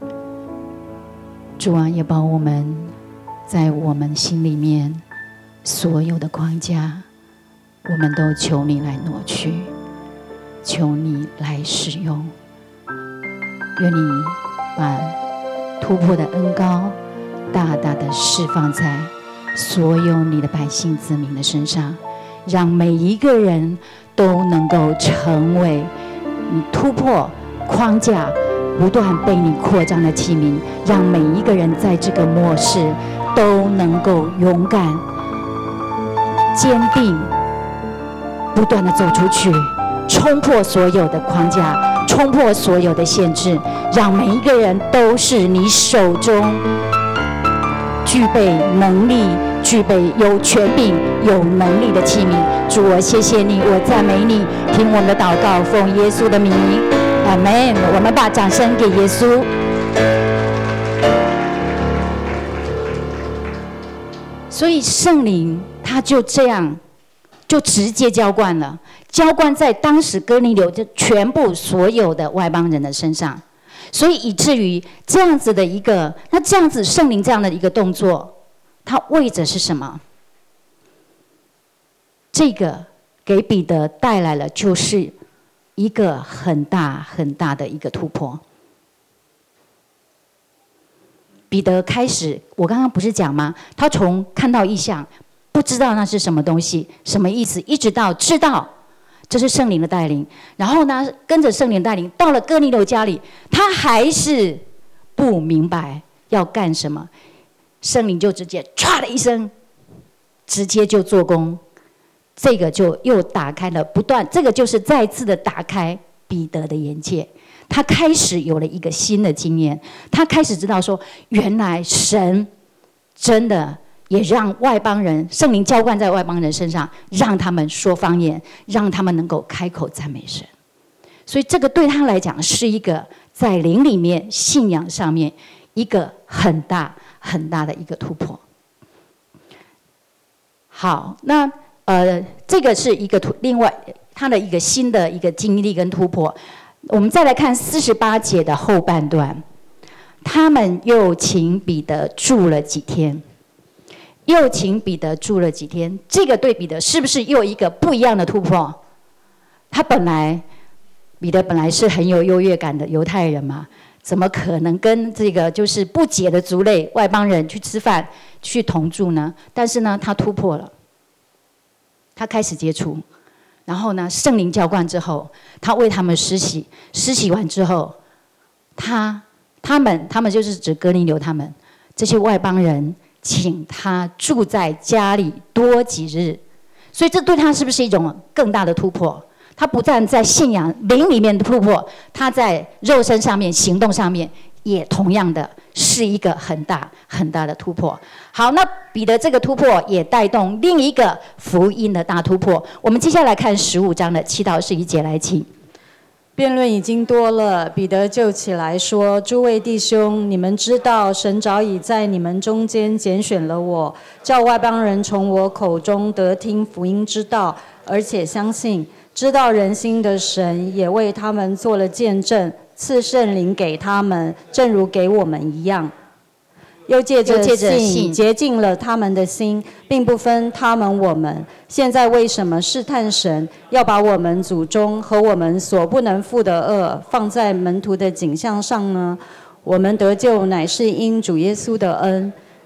主啊，也把我们在我们心里面所有的框架，我们都求你来挪去，求你来使用。愿你把突破的恩膏大大的释放在所有你的百姓子民的身上，让每一个人都能够成为你突破框架不断被你扩张的器皿，让每一个人在这个末世都能够勇敢坚定不断的走出去，冲破所有的框架，冲破所有的限制，让每一个人都是你手中具备能力、具备有权柄、有能力的器皿。主，我谢谢你，我赞美你，听我们的祷告，奉耶稣的名，阿们。我们把掌声给耶稣。所以圣灵他就这样，就直接浇灌了，浇灌在当时哥尼流就全部所有的外邦人的身上。所以以至于这样子的一个，那这样子圣灵这样的一个动作，它为着是什么？这个给彼得带来了就是一个很大很大的一个突破。彼得开始，我刚刚不是讲吗？他从看到异象，不知道那是什么东西，什么意思，一直到知道这是圣灵的带领，然后呢，跟着圣灵带领到了哥尼流家里，他还是不明白要干什么，圣灵就直接唰的一声，直接就做工，这个就又打开了，不断，这个就是再次的打开彼得的眼界，他开始有了一个新的经验，他开始知道说，原来神真的也让外邦人，圣灵浇灌在外邦人身上，让他们说方言，让他们能够开口赞美神。所以这个对他来讲是一个在灵里面信仰上面一个很大很大的一个突破。好，那呃，这个是一个突，另外他的一个新的一个经历跟突破。我们再来看四十八节的后半段，他们又请彼得住了几天。又请彼得住了几天，这个对彼得是不是又一个不一样的突破？他本来彼得本来是很有优越感的犹太人嘛，怎么可能跟这个就是不解的族类外邦人去吃饭去同住呢？但是呢，他突破了，他开始接触，然后呢，圣灵浇灌之后，他为他们施洗，施洗完之后，他他们他们就是指哥尼流他们这些外邦人。请他住在家里多几日，所以这对他是不是一种更大的突破？他不但在信仰灵里面的突破，他在肉身上面、行动上面也同样的是一个很大很大的突破。好，那彼得这个突破也带动另一个福音的大突破。我们接下来看十五章的七到十一节，来请。
辩论已经多了，彼得就起来说：“诸位弟兄，你们知道，神早已在你们中间拣选了我，叫外邦人从我口中得听福音之道，而且相信。知道人心的神也为他们做了见证，赐圣灵给他们，正如给我们一样。又借着信洁净了他们的心，并不分他们我们。现在为什么试探神，要把我们祖宗和我们所不能负的恶放在门徒的景象上呢？我们得救乃是因主耶稣的恩，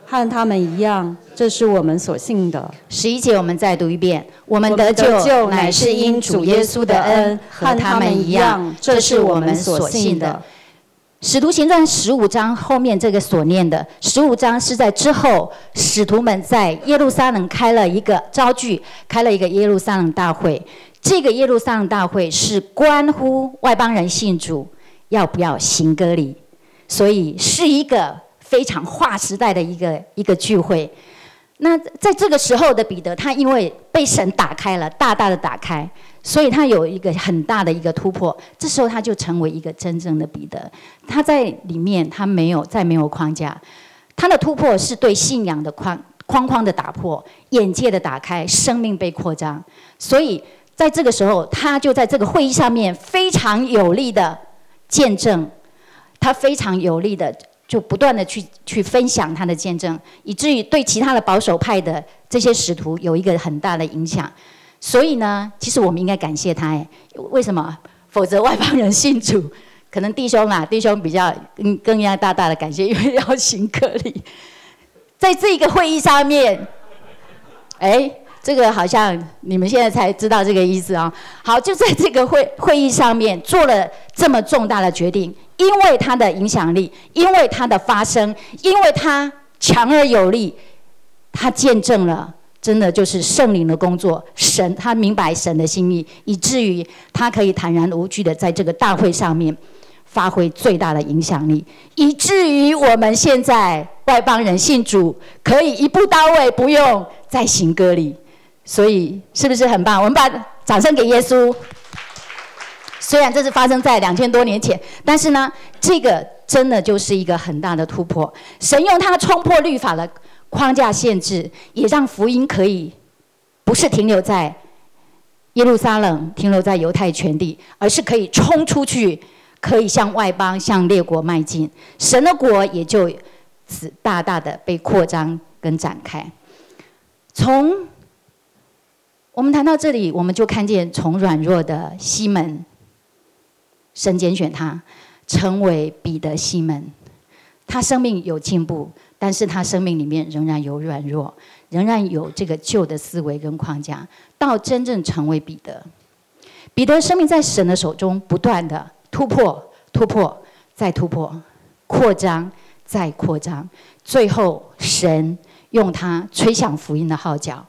和他们一样，这是我们所信的。
十一节我们再读一遍：我们得救乃是因主耶稣的恩，和他们一样，这是我们所信的。使徒行传十五章后面这个所念的，十五章是在之后，使徒们在耶路撒冷开了一个招聚，开了一个耶路撒冷大会。这个耶路撒冷大会是关乎外邦人信主要不要行割礼，所以是一个非常划时代的一个一个聚会。那在这个时候的彼得，他因为被神打开了，大大的打开，所以他有一个很大的一个突破。这时候他就成为一个真正的彼得。他在里面，他没有再没有框架，他的突破是对信仰的框框框的打破，眼界的打开，生命被扩张。所以在这个时候，他就在这个会议上面非常有力的见证，他非常有力的。就不断的去去分享他的见证，以至于对其他的保守派的这些使徒有一个很大的影响。所以呢，其实我们应该感谢他。哎，为什么？否则外邦人信主，可能弟兄啊，弟兄比较更更要大大的感谢，因为要行割礼。在这个会议上面，哎，这个好像你们现在才知道这个意思啊、哦。好，就在这个会会议上面做了这么重大的决定。因为他的影响力，因为他的发声，因为他强而有力，他见证了真的就是圣灵的工作，神他明白神的心意，以至于他可以坦然无惧的在这个大会上面发挥最大的影响力，以至于我们现在外邦人信主可以一步到位，不用再行割礼。所以是不是很棒？我们把掌声给耶稣。虽然这是发生在两千多年前，但是呢，这个真的就是一个很大的突破。神用它冲破律法的框架限制，也让福音可以不是停留在耶路撒冷，停留在犹太全地，而是可以冲出去，可以向外邦、向列国迈进。神的国也就此大大的被扩张跟展开。从我们谈到这里，我们就看见从软弱的西门。神拣选他成为彼得西门，他生命有进步，但是他生命里面仍然有软弱，仍然有这个旧的思维跟框架，到真正成为彼得。彼得生命在神的手中不断的突破、突破、再突破，扩张、再扩张，最后神用他吹响福音的号角。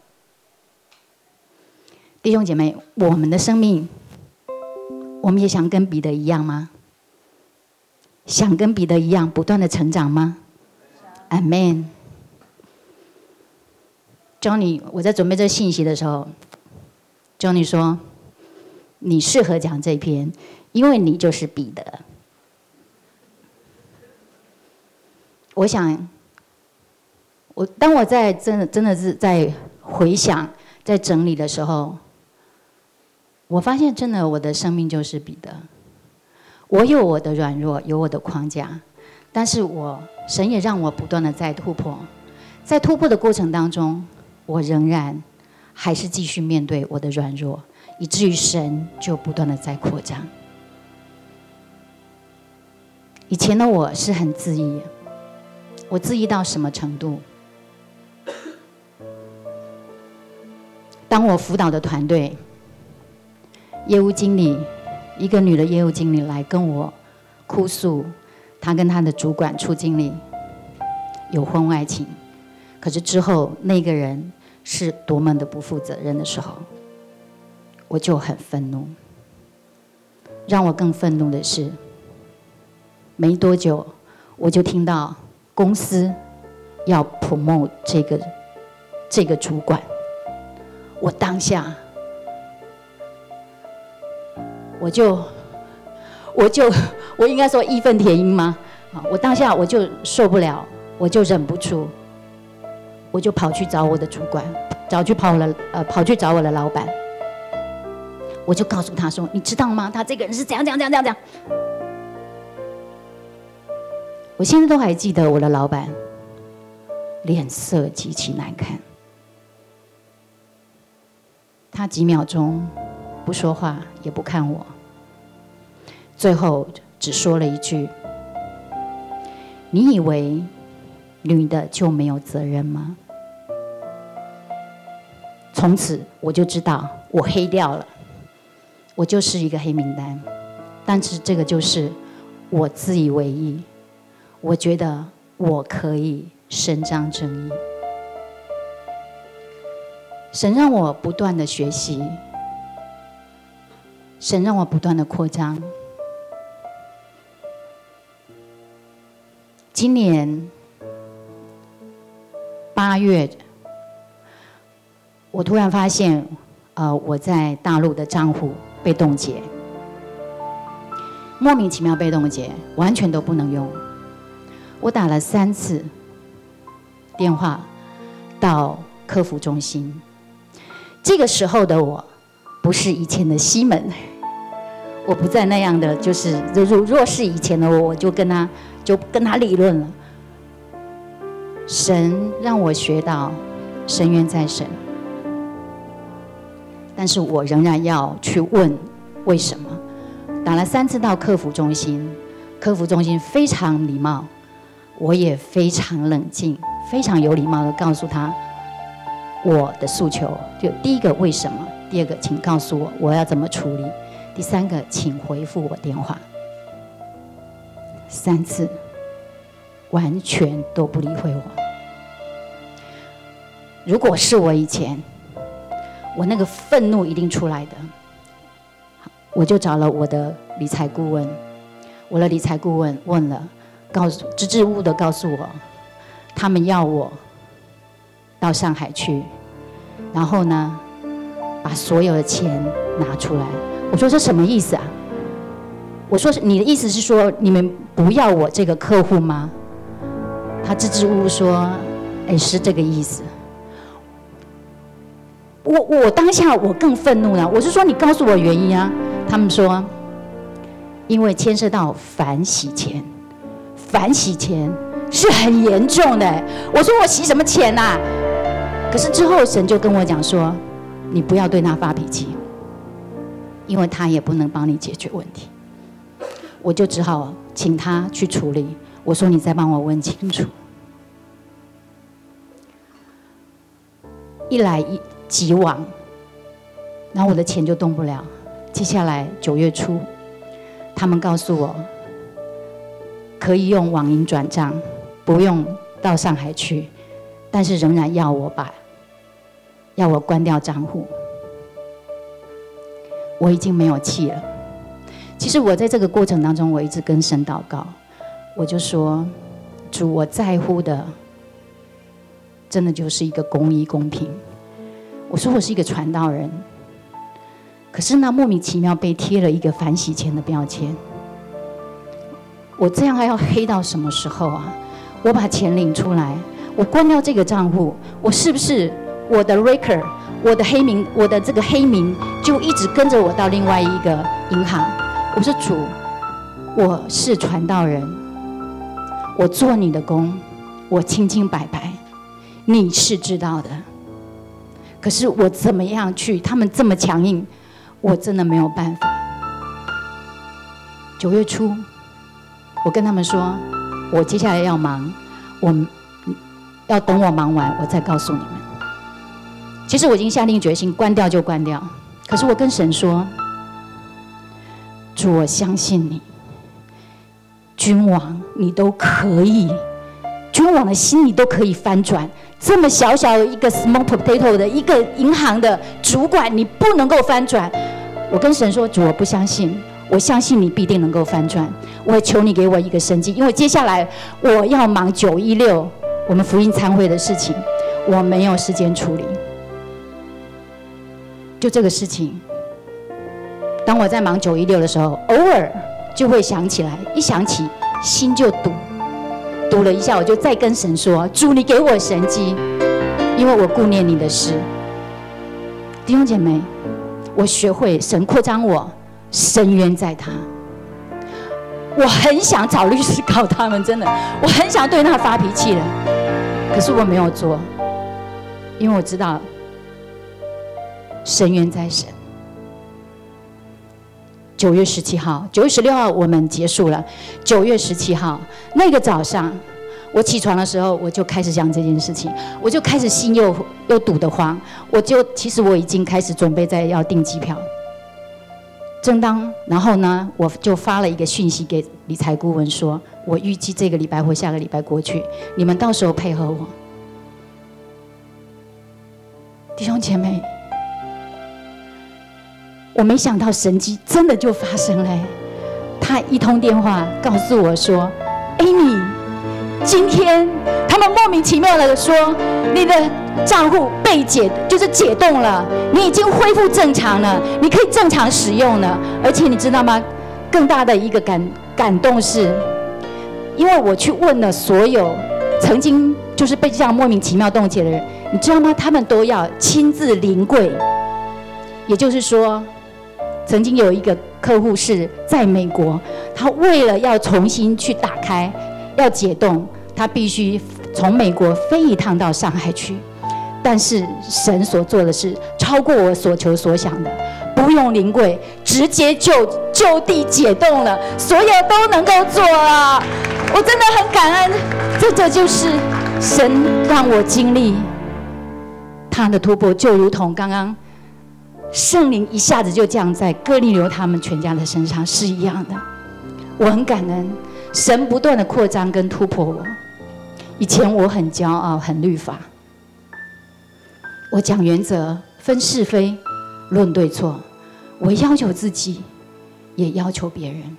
弟兄姐妹，我们的生命。我们也想跟彼得一样吗？想跟彼得一样不断的成长吗？阿们。Johnny， 我在准备这信息的时候 ，Johnny 说：“你适合讲这篇，因为你就是彼得。”我想，我当我在真的真的是在回想、在整理的时候。我发现真的我的生命就是彼得，我有我的软弱，有我的框架，但是我神也让我不断的在突破，在突破的过程当中，我仍然还是继续面对我的软弱，以至于神就不断的在扩张。以前的我是很自意，我自意到什么程度？当我辅导的团队。业务经理，一个女的业务经理来跟我哭诉，她跟她的主管处经理有婚外情，可是之后那个人是多么的不负责任的时候，我就很愤怒。让我更愤怒的是，没多久我就听到公司要 promote 这个这个主管，我当下。我就，我就，我应该说义愤填膺吗？啊，我当下我就受不了，我就忍不住，我就跑去找我的主管，找去跑了，呃，跑去找我的老板，我就告诉他说：“你知道吗？他这个人是怎样怎样怎样怎样。”我现在都还记得我的老板脸色极其难看，他几秒钟。不说话，也不看我，最后只说了一句：“你以为女的就没有责任吗？从此我就知道我黑掉了，我就是一个黑名单。但是这个就是我自以为意，我觉得我可以伸张正义。神让我不断的学习，神让我不断的扩张。今年八月，我突然发现，呃，我在大陆的账户被冻结，莫名其妙被冻结，完全都不能用。我打了三次电话到客服中心，这个时候的我，不是以前的西门，我不再那样的，就是如若是以前的我，我就跟他就跟他理论了。神让我学到深渊在神，但是我仍然要去问为什么。打了三次到客服中心，客服中心非常礼貌，我也非常冷静，非常有礼貌的告诉他我的诉求。就第一个为什么，第二个请告诉我我要怎么处理，第三个请回复我电话。三次完全都不理会我。如果是我以前，我那个愤怒一定出来的。我就找了我的理财顾问，我的理财顾问问了，告诉支支吾吾的告诉我，他们要我到上海去，然后呢，把所有的钱拿出来。我说这什么意思啊？我说你的意思是说你们不要我这个客户吗？他支支吾吾说，哎，是这个意思。我我当下我更愤怒了，我是说你告诉我原因啊。他们说，因为牵涉到反洗钱，反洗钱是很严重的。我说我洗什么钱啊？可是之后神就跟我讲说，你不要对他发脾气，因为他也不能帮你解决问题。我就只好请他去处理。我说你再帮我问清楚。一来一即往，然后我的钱就动不了。接下来九月初，他们告诉我可以用网银转账，不用到上海去，但是仍然要我把要我关掉账户。我已经没有气了。其实我在这个过程当中，我一直跟神祷告，我就说，主，我在乎的真的就是一个公义公平。我说我是一个传道人，可是呢，莫名其妙被贴了一个反洗钱的标签。我这样还要黑到什么时候啊？我把钱领出来，我关掉这个账户，我是不是我的 record， 我的黑名，我的这个黑名就一直跟着我到另外一个银行？我说主，我是传道人，我做你的工，我清清白白，你是知道的。可是我怎么样去？他们这么强硬，我真的没有办法。九月初，我跟他们说，我接下来要忙，我要等我忙完，我再告诉你们。其实我已经下定决心，关掉就关掉。可是我跟神说，主，我相信你，君王你都可以，君王的心你都可以翻转。这么小小的一个 small potato 的一个银行的主管，你不能够翻转。我跟神说，主，我不相信，我相信你必定能够翻转。我求你给我一个生机，因为接下来我要忙九一六我们福音餐会的事情，我没有时间处理。就这个事情，当我在忙九一六的时候，偶尔就会想起来，一想起心就堵。读了一下，我就再跟神说，主，你给我神迹，因为我顾念你的事。弟兄姐妹，我学会神扩张我，深渊在他。我很想找律师告他们，真的，我很想对他发脾气了，可是我没有做，因为我知道深渊在神。九月十七号，九月十六号我们结束了。九月十七号那个早上， 我起床的时候，我就开始想这件事情，我就开始心又又堵得慌，我就其实我已经开始准备在要订机票。正当然后呢，我就发了一个讯息给理财顾问说，我预计这个礼拜或下个礼拜过去，你们到时候配合我。弟兄姐妹，我没想到神迹真的就发生了。他一通电话告诉我说 ：“Amy， 今天他们莫名其妙的说，你的账户被解，就是解冻了，你已经恢复正常了，你可以正常使用了。而且你知道吗？更大的一个感感动是，因为我去问了所有曾经就是被这样莫名其妙冻结的人，你知道吗？他们都要亲自临柜，也就是说。”曾经有一个客户是在美国，他为了要重新去打开，要解冻，他必须从美国飞一趟到上海去。但是神所做的是超过我所求所想的，不用临柜，直接就就地解冻了，所有都能够做了。我真的很感恩，这这就是神让我经历他的突破，就如同刚刚。圣灵一下子就降在哥尼流他们全家的身上是一样的，我很感恩，神不断的扩张跟突破我。以前我很骄傲，很律法，我讲原则，分是非，论对错，我要求自己，也要求别人。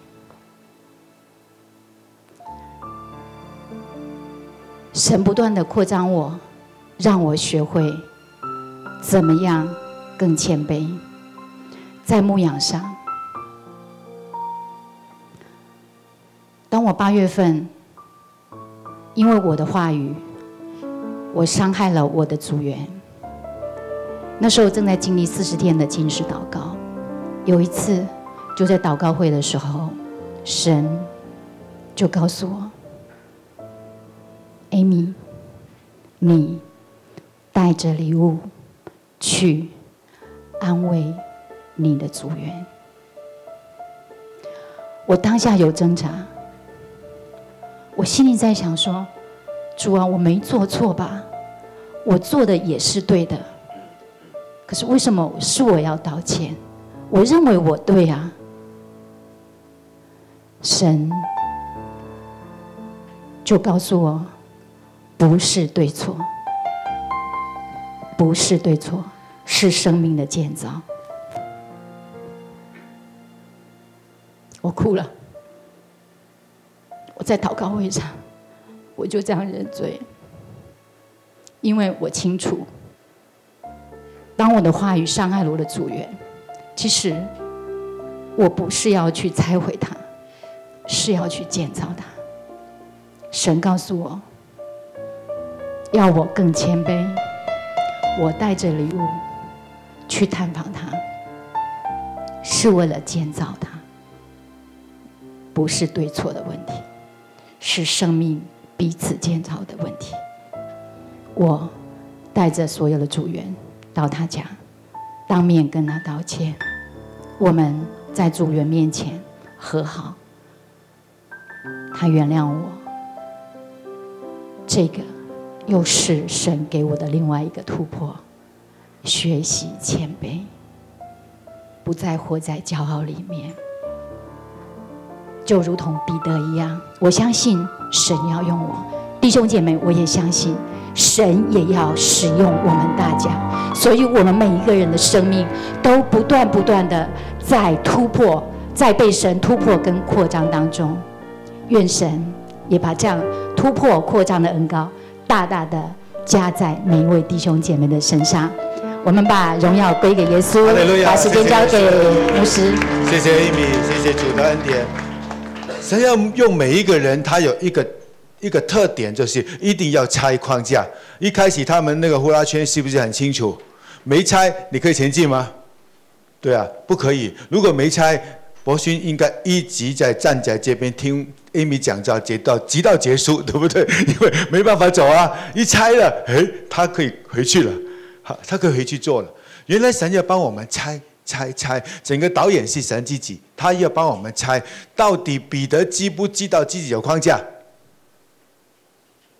神不断的扩张我，让我学会怎么样更谦卑，在牧养上。当我八月份，因为我的话语，我伤害了我的组员。那时候正在经历四十天的禁食祷告。有一次，就在祷告会的时候，神就告诉我 ：“Amy， 你带着礼物去。”安慰你的组员。我当下有挣扎，我心里在想说：主啊，我没做错吧？我做的也是对的，可是为什么是我要道歉？我认为我对啊。神就告诉我，不是对错，不是对错。是生命的建造。我哭了，我在祷告会上，我就这样认罪，因为我清楚，当我的话语伤害了我的组员，其实我不是要去拆毁他，是要去建造他。神告诉我，要我更谦卑，我带着礼物去探访他，是为了建造他，不是对错的问题，是生命彼此建造的问题。我带着所有的组员到他家，当面跟他道歉，我们在组员面前和好，他原谅我。这个又是神给我的另外一个突破。学习谦卑，不再活在骄傲里面，就如同彼得一样。我相信神要用我，弟兄姐妹，我也相信神也要使用我们大家。所以，我们每一个人的生命都不断不断的在突破，在被神突破跟扩张当中。愿神也把这样突破扩张的恩膏，大大的加在每一位弟兄姐妹的身上。我们把荣耀归给耶稣，把时间交给牧师。
谢谢 Amy， 谢谢主的恩典。神要用每一个人，他有一个一个特点，就是一定要拆框架。一开始他们那个呼啦圈是不是很清楚？没拆，你可以前进吗？对啊，不可以。如果没拆，博勋应该一直在站在这边听 Amy 讲到直到直到结束，对不对？因为没办法走啊，一拆了，哎，他可以回去了。好，他可以回去做了。原来神要帮我们拆拆拆，整个导演是神自己，他要帮我们拆。到底彼得知不知道自己有框架？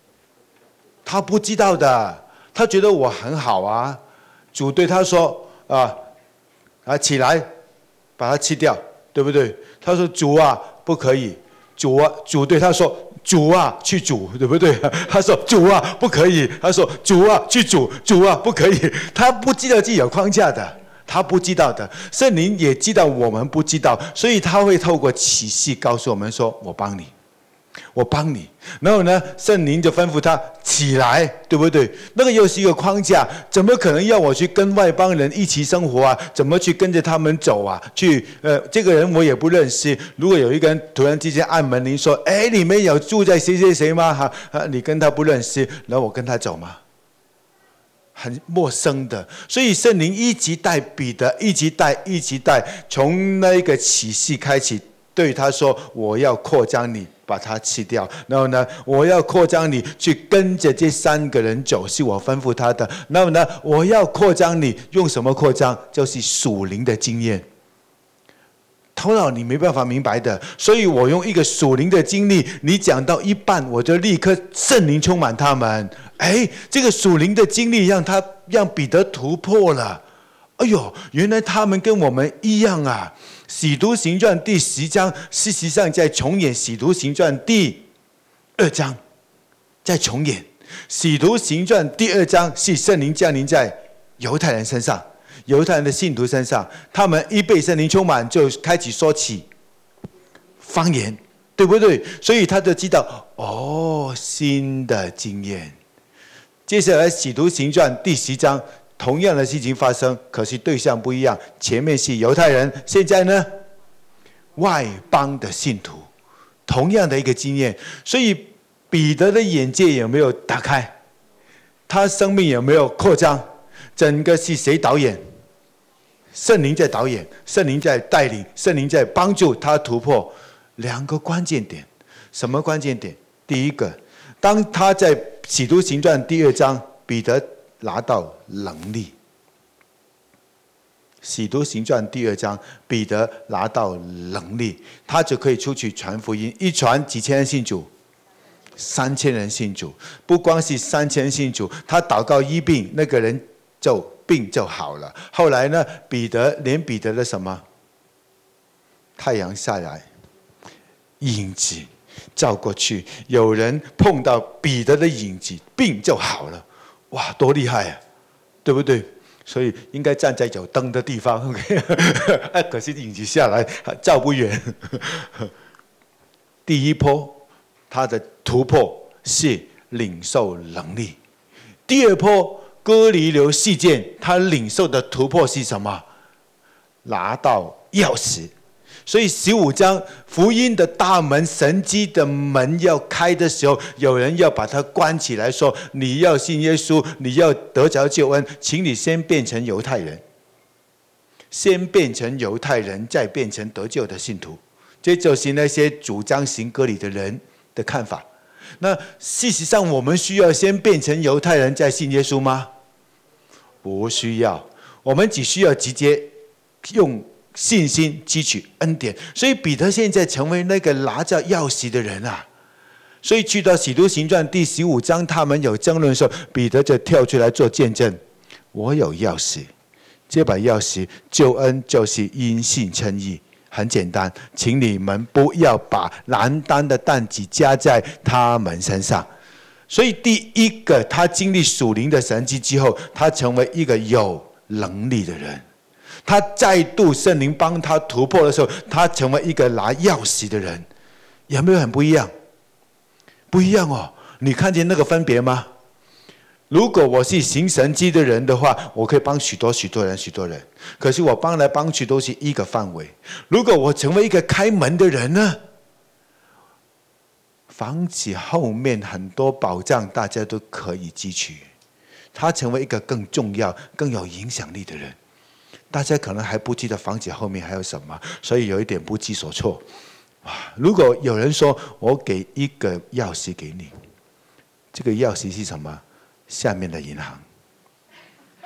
他不知道的，他觉得我很好啊。主对他说啊啊起来，把它吃掉，对不对？他说主啊不可以，主啊主对他说主啊去煮，对不对？他说主啊不可以，他说主啊去煮，主啊不可以。他不知道自己有框架的，他不知道的。圣灵也知道我们不知道，所以他会透过启示告诉我们说：“我帮你。”我帮你，然后呢，圣灵就吩咐他起来，对不对？那个又是一个框架，怎么可能要我去跟外邦人一起生活啊？怎么去跟着他们走啊？去，呃，这个人我也不认识。如果有一个人突然之间按门铃说：“哎，你们有住在谁谁谁吗？”哈，啊，你跟他不认识，然后我跟他走吗？很陌生的。所以圣灵一直带彼得，一直带，一直带，从那个启示开始，对他说：“我要扩张你。”把它吃掉，然后呢，我要扩张你去跟着这三个人走，是我吩咐他的。然后呢，我要扩张你，用什么扩张？就是属灵的经验。头脑你没办法明白的，所以我用一个属灵的经历，你讲到一半，我就立刻圣灵充满他们。哎，这个属灵的经历让他让彼得突破了。哎呦，原来他们跟我们一样啊！使徒行传第十章，事实上在重演使徒行传第二章，在重演使徒行传第二章是圣灵降临在犹太人身上，犹太人的信徒身上，他们一被圣灵充满，就开始说起方言，对不对？所以他就知道哦，新的经验。接下来使徒行传第十章。同样的事情发生，可是对象不一样。前面是犹太人，现在呢，外邦的信徒，同样的一个经验。所以彼得的眼界有没有打开？他生命有没有扩张？整个是谁导演？圣灵在导演，圣灵在带领，圣灵在帮助他突破两个关键点。什么关键点？第一个，当他在使徒行传第二章，彼得拿到能力。使徒行传第二章，彼得拿到能力，他就可以出去传福音。一传几千人信主，三千人信主。不光是三千人信主，他祷告医病，那个人就病就好了。后来呢，彼得连彼得的什么太阳下来，影子照过去，有人碰到彼得的影子，病就好了。哇，多厉害啊，对不对？所以应该站在有灯的地方。OK， 可是影子下来照不远。第一波，他的突破是领受能力；第二波，哥尼流事件，他领受的突破是什么？拿到钥匙。所以十五章福音的大门，神迹的门要开的时候，有人要把它关起来，说你要信耶稣，你要得着救恩，请你先变成犹太人，先变成犹太人，再变成得救的信徒。这就是那些主张行割礼的人的看法。那事实上，我们需要先变成犹太人再信耶稣吗？不需要，我们只需要直接用信心汲取恩典。所以彼得现在成为那个拿着钥匙的人啊。所以去到使徒行传第十五章，他们有争论的时候，彼得就跳出来做见证：我有钥匙，这把钥匙救恩就是因信称义。很简单，请你们不要把难担的担子加在他们身上。所以第一个，他经历属灵的神迹之后，他成为一个有能力的人。他再度圣灵帮他突破的时候，他成为一个拿钥匙的人。有没有很不一样？不一样哦。你看见那个分别吗？如果我是行神迹的人的话，我可以帮许多许多人许多人，可是我帮来帮去都是一个范围。如果我成为一个开门的人呢，房子后面很多宝藏大家都可以汲取。他成为一个更重要更有影响力的人。大家可能还不记得房子后面还有什么，所以有一点不知所措。如果有人说我给一个钥匙给你，这个钥匙是什么？下面的银行。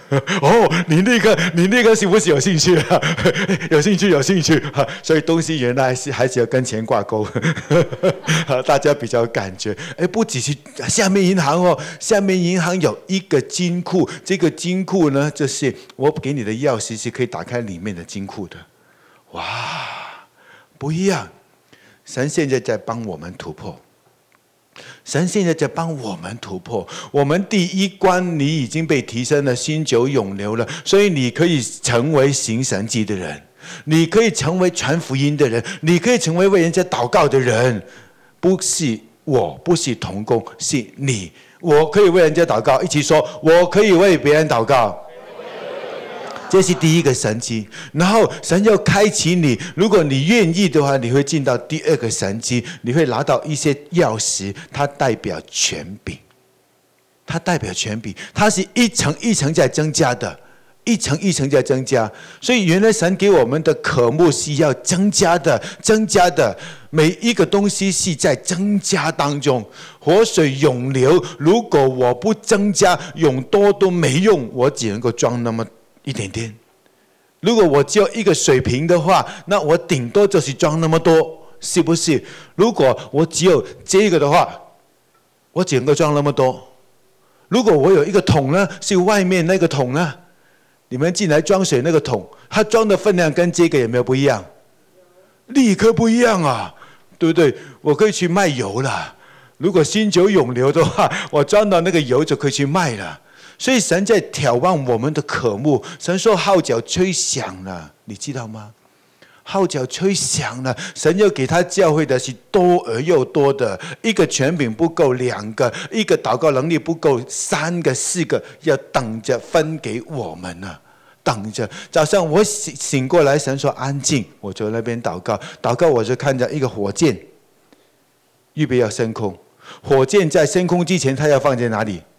哦，你那个你那个是不是有兴趣啊？有兴趣有兴趣，所以东西原来是还是要跟钱挂钩，大家比较有感觉。哎，不只是下面银行哦，下面银行有一个金库，这个金库呢，就是我给你的钥匙是可以打开里面的金库的。哇，不一样！神现在在帮我们突破。神现在在帮我们突破，我们第一关你已经被提升了，新酒永流了，所以你可以成为行神迹的人，你可以成为传福音的人，你可以成为为人家祷告的人。不是我，不是同工，是你。我可以为人家祷告，一起说，我可以为别人祷告。这是第一个神迹，然后神要开启你，如果你愿意的话，你会进到第二个神迹，你会拿到一些钥匙，它代表权柄，它代表权柄，它是一层一层在增加的，一层一层在增加。所以原来神给我们的科目是要增加的，增加的，每一个东西是在增加当中。活水永流，如果我不增加，永多都没用，我只能够装那么一点点。如果我只有一个水瓶的话，那我顶多就是装那么多，是不是？如果我只有这个的话，我只能够装那么多。如果我有一个桶呢，是外面那个桶呢，你们进来装水那个桶，它装的分量跟这个有没有不一样？立刻不一样啊，对不对？我可以去卖油了。如果新酒永流的话，我装到那个油就可以去卖了。所以神在眺望我们的渴慕，神说号角吹响了，你知道吗？号角吹响了，神要给他教会的是多而又多的，一个权柄不够两个，一个祷告能力不够三个四个，要等着分给我们呢。等着早上我醒醒过来，神说安静，我就在那边祷告，祷告我就看着一个火箭预备要升空，火箭在升空之前它要放在哪里？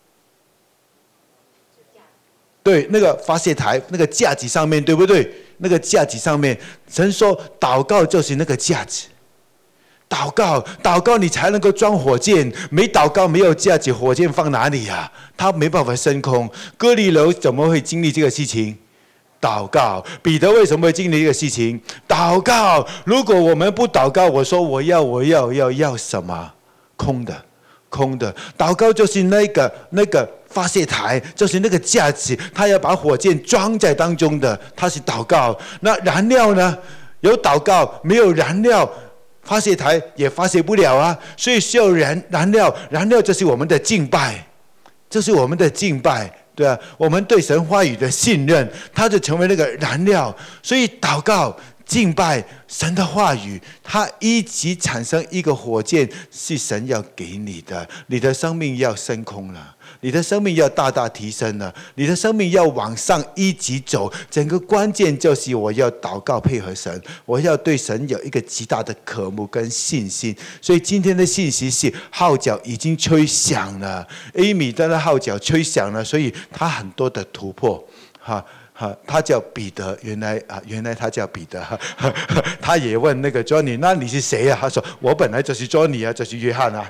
对，那个发射台那个架子上面，对不对？那个架子上面，神说祷告就是那个架子，祷告祷告你才能够装火箭，没祷告没有架子，火箭放哪里啊？它没办法升空。哥尼流怎么会经历这个事情？祷告。彼得为什么会经历这个事情？祷告。如果我们不祷告，我说我要我要要要什么？空的空的。祷告就是那个那个发射台，就是那个架子，他要把火箭装在当中的，他是祷告。那燃料呢？有祷告没有燃料，发射台也发射不了啊，所以需要燃燃料。燃料就是我们的敬拜，这是我们的敬拜，对啊，我们对神话语的信任，它就成为那个燃料。所以祷告、敬拜神的话语，它一起产生一个火箭，是神要给你的。你的生命要升空了，你的生命要大大提升了，你的生命要往上一级走。整个关键就是我要祷告配合神，我要对神有一个极大的渴慕跟信心。所以今天的信息是号角已经吹响了，艾米的号角吹响了，所以他很多的突破哈。他叫彼得，原来啊，原来他叫彼得。他也问那个 Johnny， 那你是谁啊？他说我本来就是 Johnny 啊，就是约翰啊。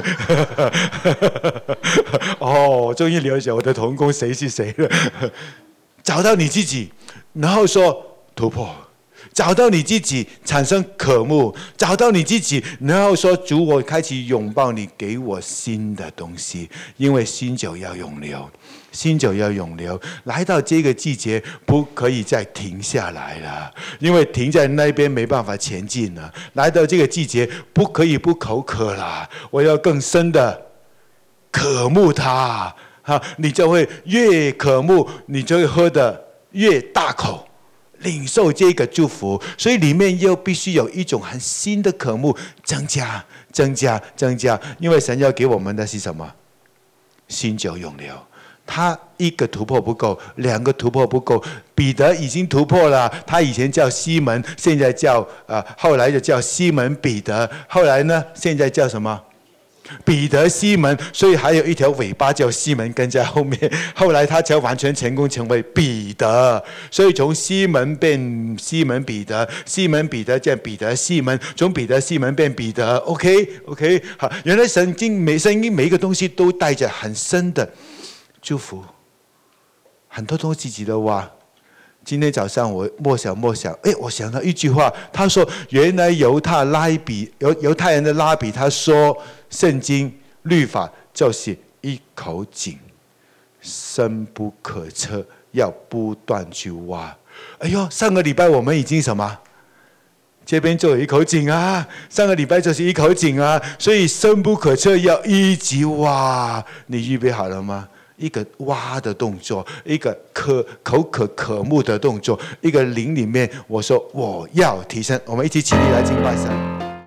哦，终于了解我的同工谁是谁了。找到你自己，然后说突破。找到你自己，产生渴慕；找到你自己，然后说主，我开始拥抱你，给我新的东西，因为新酒要永流，新酒要永流。来到这个季节，不可以再停下来了，因为停在那边没办法前进了。来到这个季节，不可以不口渴了，我要更深的渴慕它，哈，你就会越渴慕，你就会喝得越大口。领受这个祝福，所以里面又必须有一种很新的渴慕，增加、增加、增加。因为神要给我们的是什么？新酒永流。他一个突破不够，两个突破不够。彼得已经突破了，他以前叫西门，现在叫呃，后来就叫西门彼得。后来呢，现在叫什么？彼得西门，所以还有一条尾巴叫西门跟在后面。后来他才完全成功成为彼得，所以从西门变西门彼得，西门彼得变彼得西门，从彼得西门变彼得。OK OK， 好，原来神经每圣经每一个东西都带着很深的祝福， 很多东西值得挖。今天早上我默想默想，哎，我想到一句话，他说：“原来犹太拉比犹犹太人的拉比，他说圣经律法就是一口井，深不可测，要不断去挖。”哎呦，上个礼拜我们已经什么？这边就有一口井啊，上个礼拜就是一口井啊，所以深不可测，要一直挖。你预备好了吗？一个挖的动作，一个可口可渴慕的动作，一个灵里面，我说我要提升，我们一起起立来敬拜神。